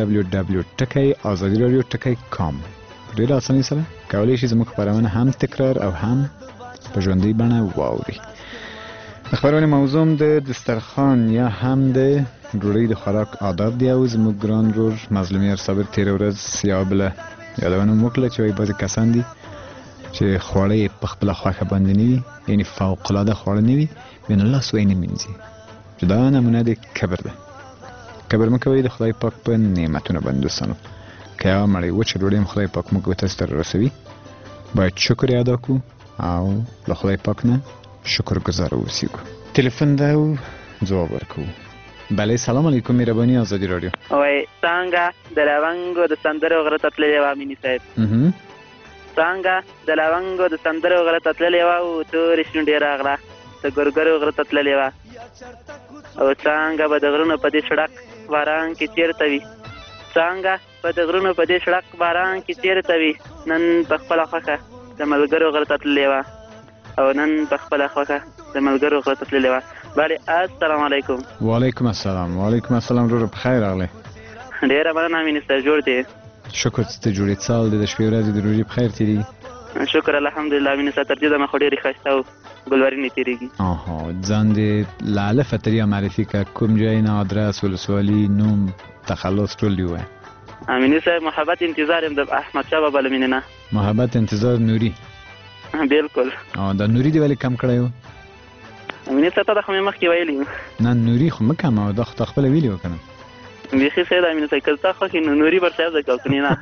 www.azadiradio.com په ډېره اسانۍ سره کولی شي زموږ خپرونه هم تکرار او هم په ژوندۍ بڼه واوري. د خپرونې موضوع د دسترخوان یا هم د ډوډۍ د خوراک آداب دی او زموږ ګران ورور مظلوم یار صابر تېره ورځ یوه بله یادونه مو وکړه چې وایي بعضې کسان دي چې خواړه یې په خپله خوښه باندې نه وي یعنې فوقالعاده خواړه نه وي بیا نو لاس وی نه مینځي چې دا نمونه د کبر ده. کبر مه کوئ د خدای پاک په نعمتونه باندې دوستانو. که یوه مړۍ وچه ډوډۍ هم خدای پاک موږ تاسو ته رارسوي باید شکر یې ادا کړو او له خدای پاک نه شکر گزار اوسیږو. تلفن ده او ځواب ورکوو. بله سلام علیکم مهرباني آزادي رادیو. وای څنګه د لونګو د سندرو غره ته تللی وه میني صاحب څنګه د لونګو د سندرو غره ته تللی وه او تورې شونډې راغله د ګرګرو غره ته تللی وه او څنګه به د غرونو په دې شړک باران کې چېرته وي څنګه به د غرونو په دې شړک باران کې چېرته وي نن په خپله خوښه د ملګرو غره ته تللی وه او نن په خپله خوښه د ملګرو غره ته تللی وه. بله السلام علیکم. وعلیکم السلام. وعلیکم السلام وروره په خیر راغلی. ډېره مننه مینې صاحب جوړ دی. شکر چې ته جوړې سال دی د شپې ورځې د روژې په خیر تېرېږي. شکر الحمدلله مینې صاحب تر دې دمه خو ډېرې ښایسته او ګلورینې تېرېږي. ځان دې له الفه تر یا معرفي که کوم ځای نه ادرس ولسوالي نوم تخلص ټول دې ووایه. مینې صاحب محبت انتظار یم د احمدشاه بابا له مینې نه. محبت انتظار نوري. بلکل. دا نوري دې ولې کم کړی و؟ مینې صاحب ته دا خو مې مخکې ویلي وو. نه نوري خو مه کموه دا خو تا خپله ویلي وه که نه. بیخي ښه ده مینې صاحب که ستا خوښ نو نوري به صاحب ده که کنې نه.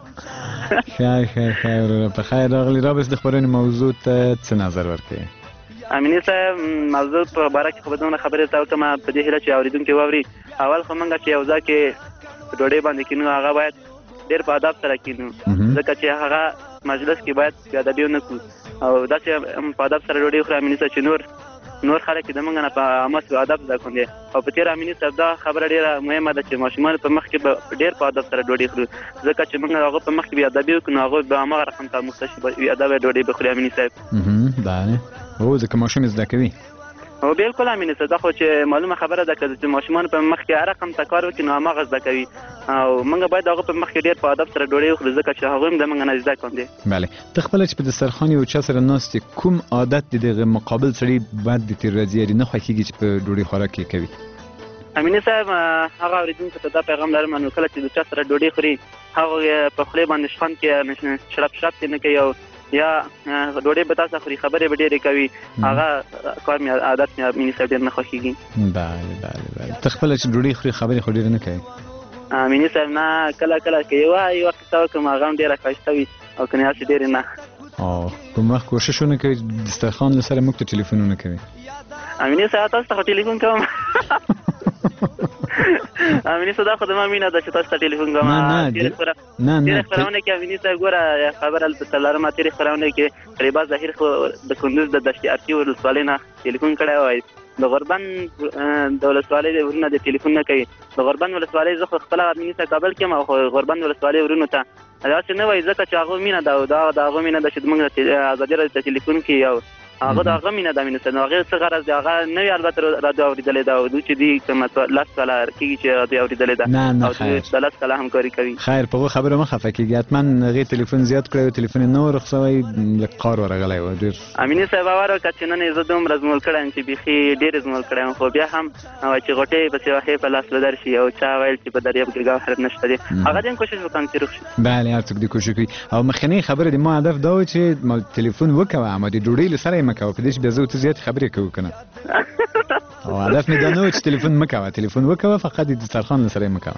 ښه وروره په خیر راغلي. را بس د خپرونې موضوع ته څه نظر ورکوې؟ مینې صاحب موضوع په باره کې خو به دومره خبرې ته وکړم په دې هیله چې اورېدونکي واوري. اول خو موږ چې یو ځای کې ډوډۍ باندې کینو هغه باید ډېر په ادب سره کینو ځکه چې هغه مجلس کې باید بې ادبي ونه کړو او داسې په ادب سره ډوډۍ وخورو مینې صاحب چې نور خلک د موږ نه په عامه ادب زده کړي. او په تېره مینې صاحب دا خبره ډېره مهمه ده چې ماشومان په مخ کې به ډېر په ادب سره ډوډۍ خورو ځکه چې موږ هغه په مخ کې بې ادبي وکړو نو هغوی به هماغه رقم ته آموخته شي بې ادبه ډوډۍ به خوري مینې صاحب. بله هو ځکه ماشوم زده کوي. او بلکل مینې صاحب دا خو چې معلومه خبره ده که چې ماشومان په مخ کې هر رقم ته کار وکړي نو هماغه زده کوي او موږ باید هغه په مخ کې ډېر په ادب سره ډوډۍ وخورو ځکه چې هغوی هم د موږ نه زده کړي. بله ته خپله چې په دسترخوان یو چا سره ناست یې کوم عادت د دغه مقابل سړي بد دې تېر ورځې یاري نه خوښېږي چې په ډوډۍ خوراک کې کوي؟ مینې صاحب هغه اورېدونکو ته دا پیغام لرم نو کله چې د چا سره ډوډۍ خوري هغوی په خولې باندې شخوند کې شړپ شړپ کې نه کوي او یا ډوډۍ به تاسو خوري خبرې به ډېرې کوي هغه کار مې عادت مې مینې صاحب ډېر نه خوښېږي. بله ته خپله چې ډوډۍ خوري خبرې خو ډېرې نه کوي؟ مینې صاحب نه کله که یوه قصه وکړم هغه هم ډېره ښایسته وي او که نه هسې ډېرې نه. کوم وخت کوشش ونه کوي دسترخوان له سره موږ ته ټلیفون ونه کوي؟ مینې صاحب تاسو ته خو ټلیفون کوم. مینې صاحب دا خو زما مینه ده چې تاسو ته ټلیفون کوم. تېرې خپرونه کې مینې صاحب ګوره خبره دلته لرم تېرې خپرونه کې قریبا ظاهر خو د کندوز د دشت ارچي ولسوالۍ نه ټلیفون کړی وای د غوربند د ولسوالۍ ورونه د ټلیفون نه کوي. د غوربند ولسوالۍ زه خو خپله مینې صاحب کابل کې یم او غوربند ولسوالۍ ورونو ته داسې نه وایي ځکه چې هغه مینه ده او دا د هغه مینه ده چې موږ ازادي راډیو ته ټلیفون کوي او هغه د هغه مینه ده مینې صاحب نو هغې څه غرض دی هغه نه وي البته راډیو اورېدلې ده او دوی چې دي کومه 10 کاله کېږي چې راډیو اورېدلې ده او دوی 10 کاله همکاري کوي. خیر په هغو خبره مه خفه کېږي حتما هغې ټلیفون زیات کړی او ټلیفون یې نه ورخصوی لږ قار ورغلی و ډېر. مینې صاحب باور وکړه چې نن یې زه دومره زمول کړی یم چې بیخي ډېر زمول کړی یم خو بیا هم چې غوټۍ پسې واښې په لاس بدر شي او چا ویل چې په دریاب کې ګوهر نشته دی هغه دې هم کوشش وکړم چې روغ شي. بله هر څوک دې کوشش کوي او مخکنۍ خبره د ما هدف دا و چې ټلیفون وکوه اما د ډوډۍ له سره یې مه کوه په دې چې بیا زه ته زیات خبرې کوو که نه او هدف مې دا نه و چې ټلیفون مه کوه ټلیفون وکوه فقط د دسترخوان له سره یې مه کوه.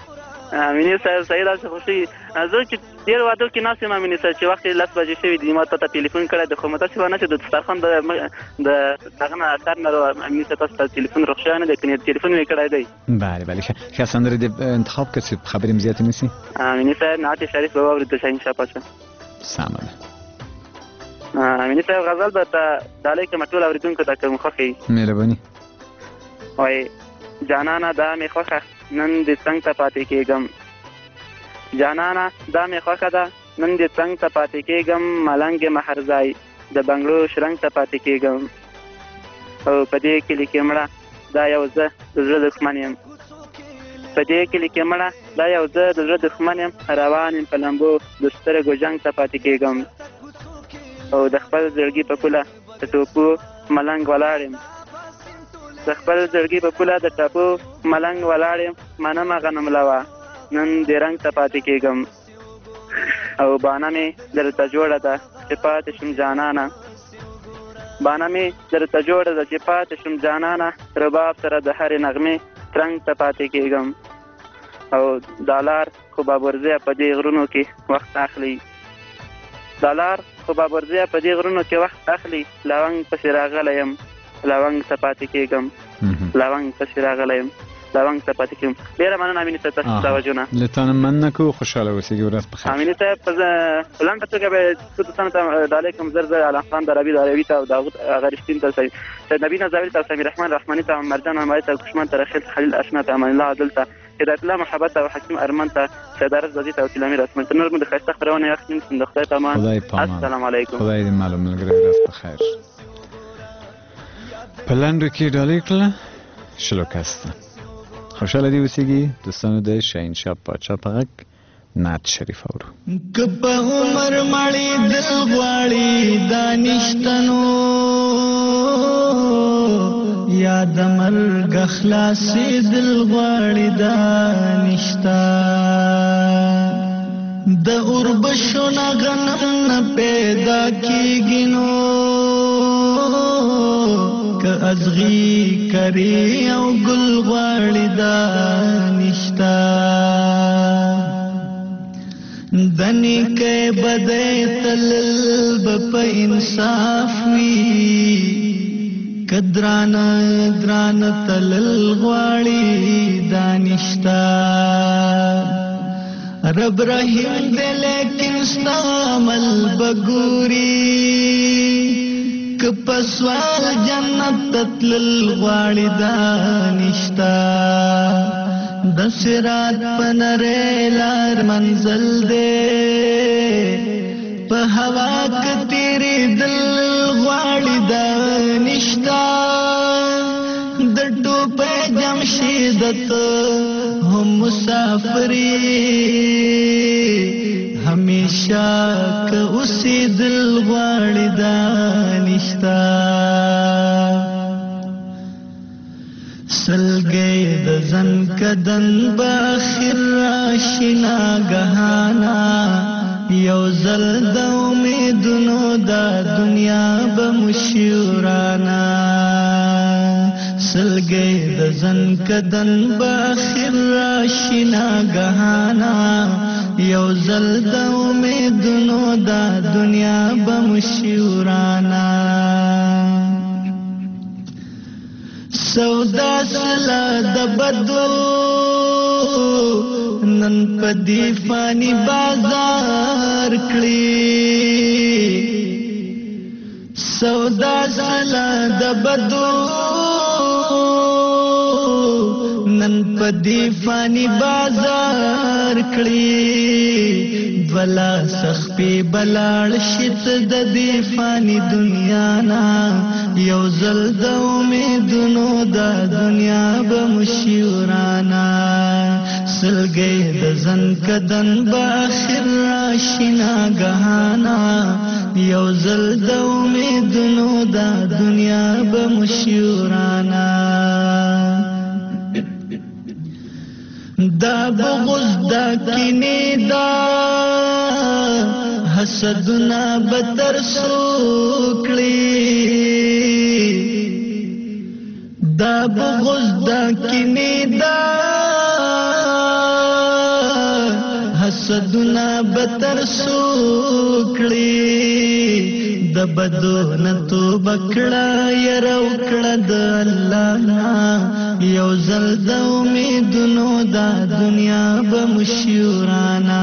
امینه صاحب سید از خوشي زه چې ډیر وادو کې ناس یم امینه صاحب چې وخت 10 بجې شوی دی ما ته ټلیفون کړی د خدمت څخه نه چې د دسترخوان د دغه نه اثر نه امینه صاحب تاسو ټلیفون روښانه دی کني ټلیفون یې کړی دی بله ښه سندره د انتخاب کړئ خبرې مزیات نیسی امینه صاحب نعت شریف به اورید د شاهین شاه پاچا سمه ده امینه صاحب غزل به ته دالای کې مټول اوریدونکو ته کوم خوخي مهرباني وای جانانا دا می خوخه نن دې څنګه ته پاتې کېږم جانانا دا می خوخه ده نن دې څنګه ته پاتې کېږم ملنګ مهرزای د بنگلو شرنګ ته پاتې کېږم او په دې کلي کې مړه دا یو زه د زړه دښمن یم په دې کلي کې مړه دا یو زه د زړه دښمن یم روان یم په لمبو د سترګو جنګ ته پاتې کېږم او د خپل زړګي په پوله د ټوپو ملنګ ولاړ یم د خپل زړګي په پوله د ټاپو ملنګ ولاړ یم منمه غنم لوه نن دې رنګ ته پاتې کېږم او بانه مې درته جوړه ده چې پاتې شم جانانه بانه مې درته جوړه ده چې پاتې شم جانانه رباب سره د هرې نغمې ترنګ ته پاتې کېږم او دالار خو بابرزیه په دې غرونو کې وخت اخلي دالار خو بابرزیه په دې غرونو کې وخت اخلي لونګ پسې راغلی یم لونګ ته پاتې کېږم لونګ پسې راغلی یم لونګ ته پاتې کېږم ډېره مننه امینې صاحب تاسو توجه نه له تا نه مننه کوو خوشحاله اوسېږي ورځ په خیر امینې صاحب په لنډه توګه به څو دوستانو ته ډالۍ کوم زر زر علم خان دروي دروي ته او داود هغه رښتین ته سید نبی نظاوي ته سمیر رحمان رحماني ته مرجان عماري ته کشمان ته رخیل خلیل اشنا ته امان الله عادل ته هدایت الله محبت او حکیم ارمان ته سیدارت زادي ته وکیل امیر اسمان ته نور مو د ښایسته خپرونه یقین د خدای په امان السلام علیکم خدای دې معلوم ملګری ورځ په خیر په لنډو کې ډالۍ کړله شلو کسته خوشحاله دی اوسېږي دوستانو د شاهین شاه پاچا په غږ نعت شریف اورو که په عمر مړی دل غواړي دا نشتنو یا د مرګ خلاصې دل غواړي دا نشتا د اوربشو نه غنم نه پیدا کېږي نو که ازغي کری او گل غواړي دا نشتا دنی کې بدې تلل په انصاف وی کدرانه درانه تلل غواړي دا نشتا رب رحیم دې لیکن استعمل بګوري کپسوال جنت تتلل غواړي دا نشتا د صراط پنره لار منزل دې په هوا کې تیرې دل غواړي دا نشتا د ټوپه جمشیدت هم مسافری همیشه که اسی دل غواړي دا نشتا سلګي د زن کدن باخر آشنا غهانا یو زل د امیدونو دا دنیا بمشورانا سلګي د زن کدن باخر آشنا غهانا یو زل د امیدونو دا دنیا بمشورانا سودا سلا د بدو نن پدی فانی بازار کړی سودا سلا د بدو نن پدی فانی بازار کړی دولا سخپی بلاړ شت د دی فانی دنیا نا یو زل د امیدونو دا دنیا بمشورانا سلګي د زن کدن باخر آشنا غهانا یو زل د امیدونو دا دنیا بمشورانا دا بغض دا کینه دا حسدنا بتر سوکلی دا بغض دا کینه دا حسدونه بتر سوکړي د بدو نه توبه کړه یره وکړه د الله نه یو ځل د امیدونو دا دنیا به مشورانا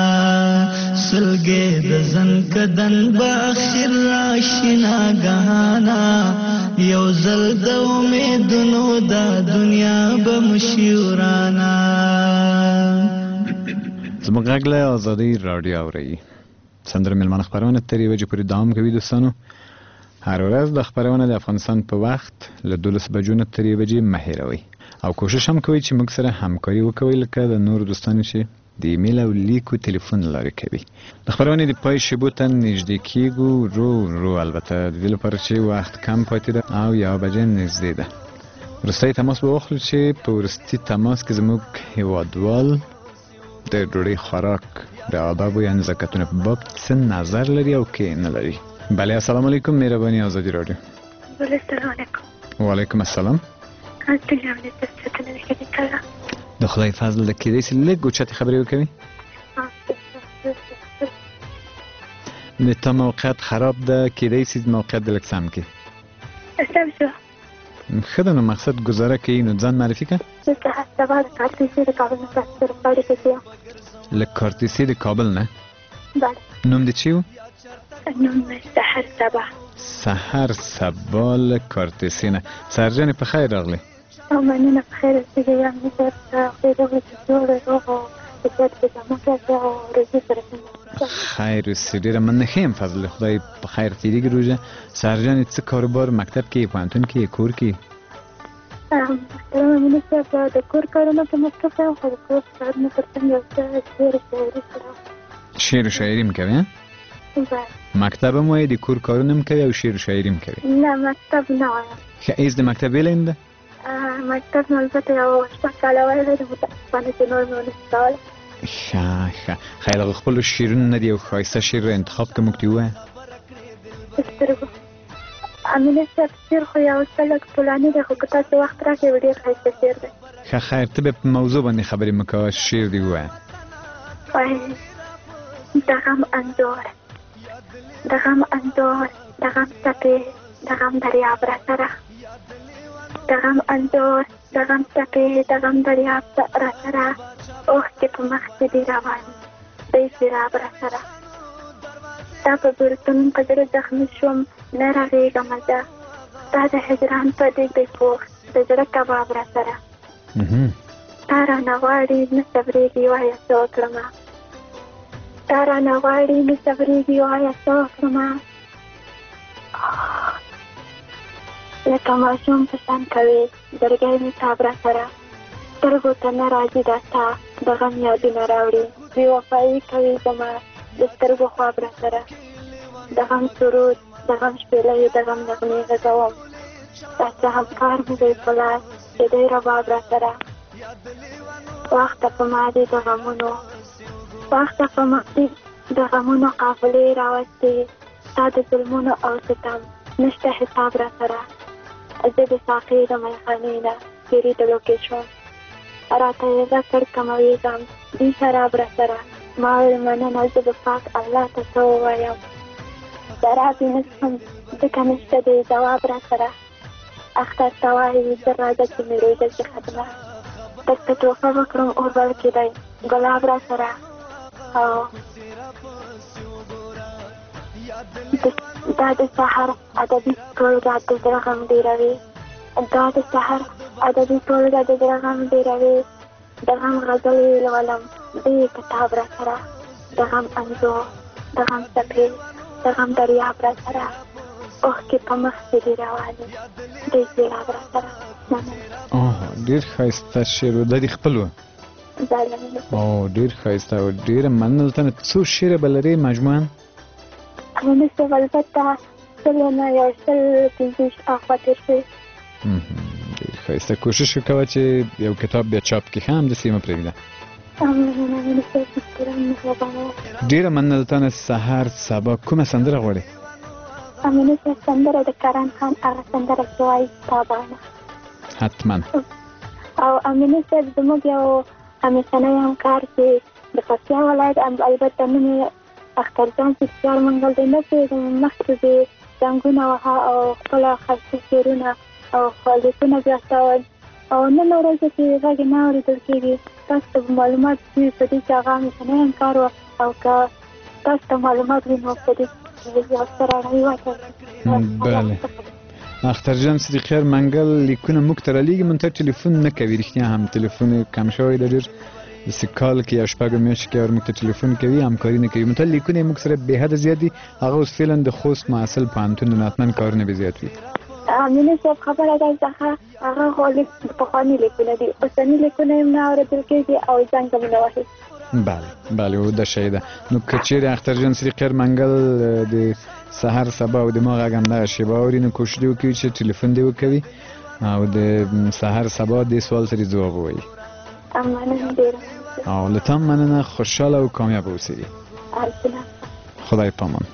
سلګې د زن کدن به اخر راشي ناګهانا یو ځل د امیدونو دا دنیا به مشورانا. زموږ غږ له ازادۍ راډیو اورئ. سندره مېلمانه خپرونه تر 1 بجې پورې دوام کوي دوستانو. هر ورځ د خپرونه د افغانستان په وخت له 12 بجو نه تر 1 بجې مه هېروئ او کوشش هم کوئ چې موږ سره همکاري وکوئ لکه د نورو دوستانو چې د ایمیل او لیکو تلیفون لارې کوي. د خپرونې د پای شیبو ته نږدې کیږو رو البته د دې لپاره چې وخت کم پاتې ده او 1 بجې نږدې ده. وروستی تماس به واخلو چې په وروستي تماس کې زموږ هیوادوال د ډوډۍ خوراک د آدابو یا نزاکتونو په باب څه نظر لري او کې نه لري. بله السلام علیکم مهرباني ازادي راډیو. بله السلام علیکم. وعلیکم السلام. د خدای فضل د کېدای شي لږ اوچتې خبرې وکوي. د تا موقعیت خراب ده کېدای شي موقعیت د لږ سم کړي. ښه ده نو مقصد ګزاره کوي نو ځان معرفي کړه. له کارتیسي د کابل نه. نوم د چی و؟ نوم سحر سبا. سحر سبا له کارتیسي نه. سرجانې په خیر راغلی. مننه په خیر اوسېږئ. یم زه خدای دې وکړي چې جوړه روغه او د صحت په جامه کې او روزي سره خیر اوسې. ډېره مننه ښه یم فضل خدای په خیر تېرېږي روژه. سرجانې څه کاروبار مکتب کې پوهنتون کې کور کې؟ محترمه مینه صاحب د کور کارونه کې مصروف یم خو د کور کارونه تر څنګ یو څه شعر و شاعري کوم. شعر و شاعري هم کوې؟ مکتب هم وایې د کور کارونه هم کوې او شعر و شاعري هم کوې؟ نه مکتب نه وایم. ښه هېڅ د مکتب ویلی نه ده؟ مکتب مې البته یو 6 کاله ویلی دی متاسفانه چې نور مې ونه شي کولی. ښه خیر هغه خپلو شعرونو نه د یو ښایسته شعر انتخاب که موږ ته ووایه. سترګو امینه صاحب شعر خو یو څه لږ طولاني دی خو که تاسو وخت راکړئ ډېر ښایسته شعر دی. ښه خیر ته به په موضوع باندې خبرې مه کوه شعر دې ووایه. د غم انځور د غم انځور د غم څپې د غم دریاب راسره د غم انځور د غم څپې د غم دریاب راسره اوښکې په مخ کې دي روان دی سیراب راسره ستا په بېلتون په زړه زخمي شوم نه رغېږمه زه ستا د هجران په دې بې پوښ د زړه کباب راسره تا رانه غواړي نه صبرېږي وایه څه وکړمه تا رانه غواړي نه صبرېږي وایه څه وکړمه لکه ماشوم په شان کوې زړګی مې تاب راسره سترګو ته نه راځي دا ستا د غم یادونه راوړي بې وفایي کوي زما د سترګو خواب راسره د غم سرود د غم شپېلۍ د غم نغمې غږوم دا څه همکار مې دی په لاس چې دی رباب راسره وخته په ما دي د غمونو وخته په ما دي د غمونو قافلې راوستې ستا د ظلمونو او ستم نشته حساب راسره زه د ساقي د میخانې نه تېرېدلو کې شوم راته یې ذکر کمویږم دې شراب راسره ما ویل مننه زه به پاک الله ته څه ووایم شراب یې نه څښم ځکه نشته دی ځواب راسره اختر ته وایي زه راځه چې مې روژه شي ختمه درته توفه وکړم اور بل کې دی ګلاب راسره او دا د سحر ادبي ټولګه د زړه غم ډېروي دا د سحر ادبي ټولګه د زړه غم ډېروي د غم غزل یې لولم دې کتاب راسره د غم انځور د غم څپې د غم دریاب راسره اوښکې په مخ کې دي روانې دې سېلاب راسره ډېر ښایسته شعر و دا دې خپل و ډېر ښایسته و ډېره مننه دلته نه څو شعره به لرې مجموعاً مونږ صاحب البته سلو نه یو سل پنځه اخوا تېر شوي ډېر ښایسته کوشش وکوه چې یو کتاب بیا چاپ کړي ښه همداسې مه پرېږده ډېره مننه دلته نه سهار سبا کومه سندره غواړې امینه صاحب سندره د کران خان هغه سندره چې وایي تابانه حتما او امینه صاحب زموږ یو همیشنی همکار چې د پکتیا ولایت البته نوم یې اخترجان سپیڅار منګل دی. نه پوهېږم مخکې دې زنګونه وهه او خپله ښایسته شعرونه او لیکونه بیا استول او نن ورځ چې غږ یې نه اورېدل کېږي. تاسو ته معلومات وي په دې چې هغه همیشنی همکار وه او که تاسو ته معلومات وي نو په دې یو څه رڼایي واچوئ. بله اخترجان صدیقیار منګل لیکونه موږ ته رالیږي، منتها ټلیفون نه کوي. رښتیا هم ټلیفون یې کم شوی دی ډېر، داسې کال کې یا شپږو میاشتو کې موږ ته ټلیفون کوي، همکاري نه کوي. منتها لیکونه یې موږ سره بې حده زیات دي. هغه اوس فعلا د خوست محصل پوهنتون د ناتمن کارونه به زیات وي. مینې صاحب خبره ده څخه هغه خو پخواني لیکونه دي، اوسني لیکونه یې نه اورېدل کېږي او زنګ هم نه وهي. بله او دا شی ده. نو که چېرې اخترجان صدیقیار منګل د سحر سبا او دماغ اگه همدغه شیبه اوري نو کوشش دې وکړي چې ټلیفون دې وکوي او د سحر سبا دې سوال سره ځواب ووایي. مننه ډېره. او له تا مننه، خوشحاله او کامیاب اوسئ. خدای پامان.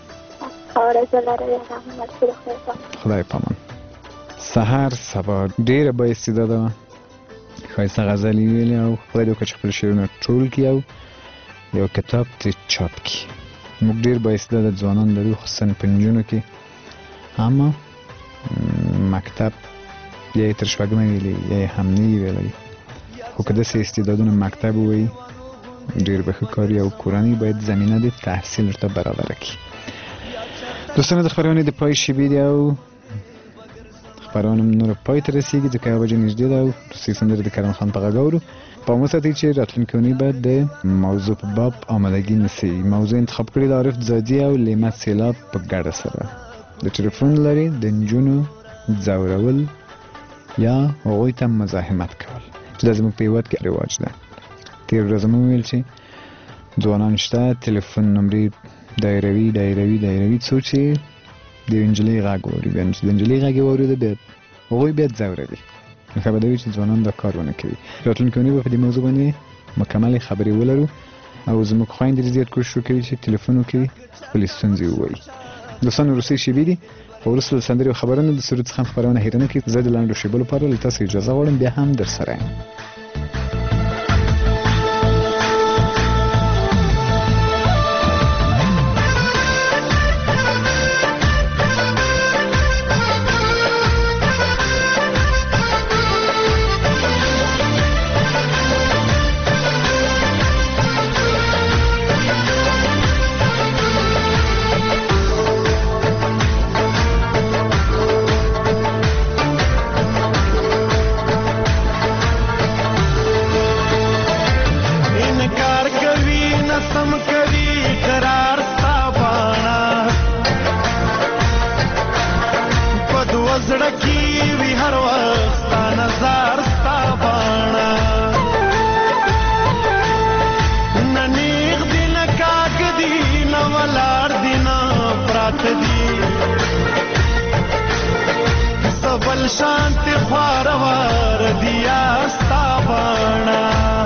خدای پامان. سحر سبا ډېره با استعداده وه، ښایسته غزل یې ویلې او خدای دې وکړه چې خپل شعرونه ټول کړي او یو کتاب ترې چاپ کړي. موږ ډېر با استعداده ځوانان لرو، خصوصا په نجونو کې. اما مکتب یا یې تر شپږمه ویلي یا یې هم نه ویلی، خو که داسې استعدادونه مکتب ووایي ډېر به ښه کار وي او کورنۍ باید زمینه د تحصیل ورته برابره کړي. دوستانو د خپرونې د پای شیبې دي او خپرونه نور پای ته رسېږي ځکه یوه بجه نږدې ده او روسي سندرې د کرم خان په غږ اورو. پام وساتئ چې راتلونکې اونۍ به د موضوع په باب آمادګي نیسئ. موضوع انتخاب کړې د عارف ځاځي او لیمت سیلاب په ګډه سره. د ټلیفون لارې د نجونو ځورول یا هغوی ته مزاحمت کول چې دا زموږ په هېواد کې رواج ده. تېره ورځ مو وویل چې ځوانان شته ټلیفون نمرې دایروي څو چې د یوې نجلۍ غږ واوري، بیا چې د نجلۍ غږ یې واورېده بیا هغوی بیا ځوروي. نو ښه به دا وي چې ځوانان دا کار ونه کوي. راتلونکې اونۍ به په دې موضوع باندې مکملې خبرې ولرو او زموږ خویندې ډېر زیات کوشش وکوي چې ټلیفون وکړي، خپلې ستونزې ووایي. دوستانو وروستۍ شېبې دي، په وروسته له سندرې او خبرونو د سرود څخه خپرونه هېره نه کړي. زه د لنډو شېبو لپاره له تاسو اجازه غواړم، بیا هم در سره یم. शांति ख्वार वार दिया स्ता बाणा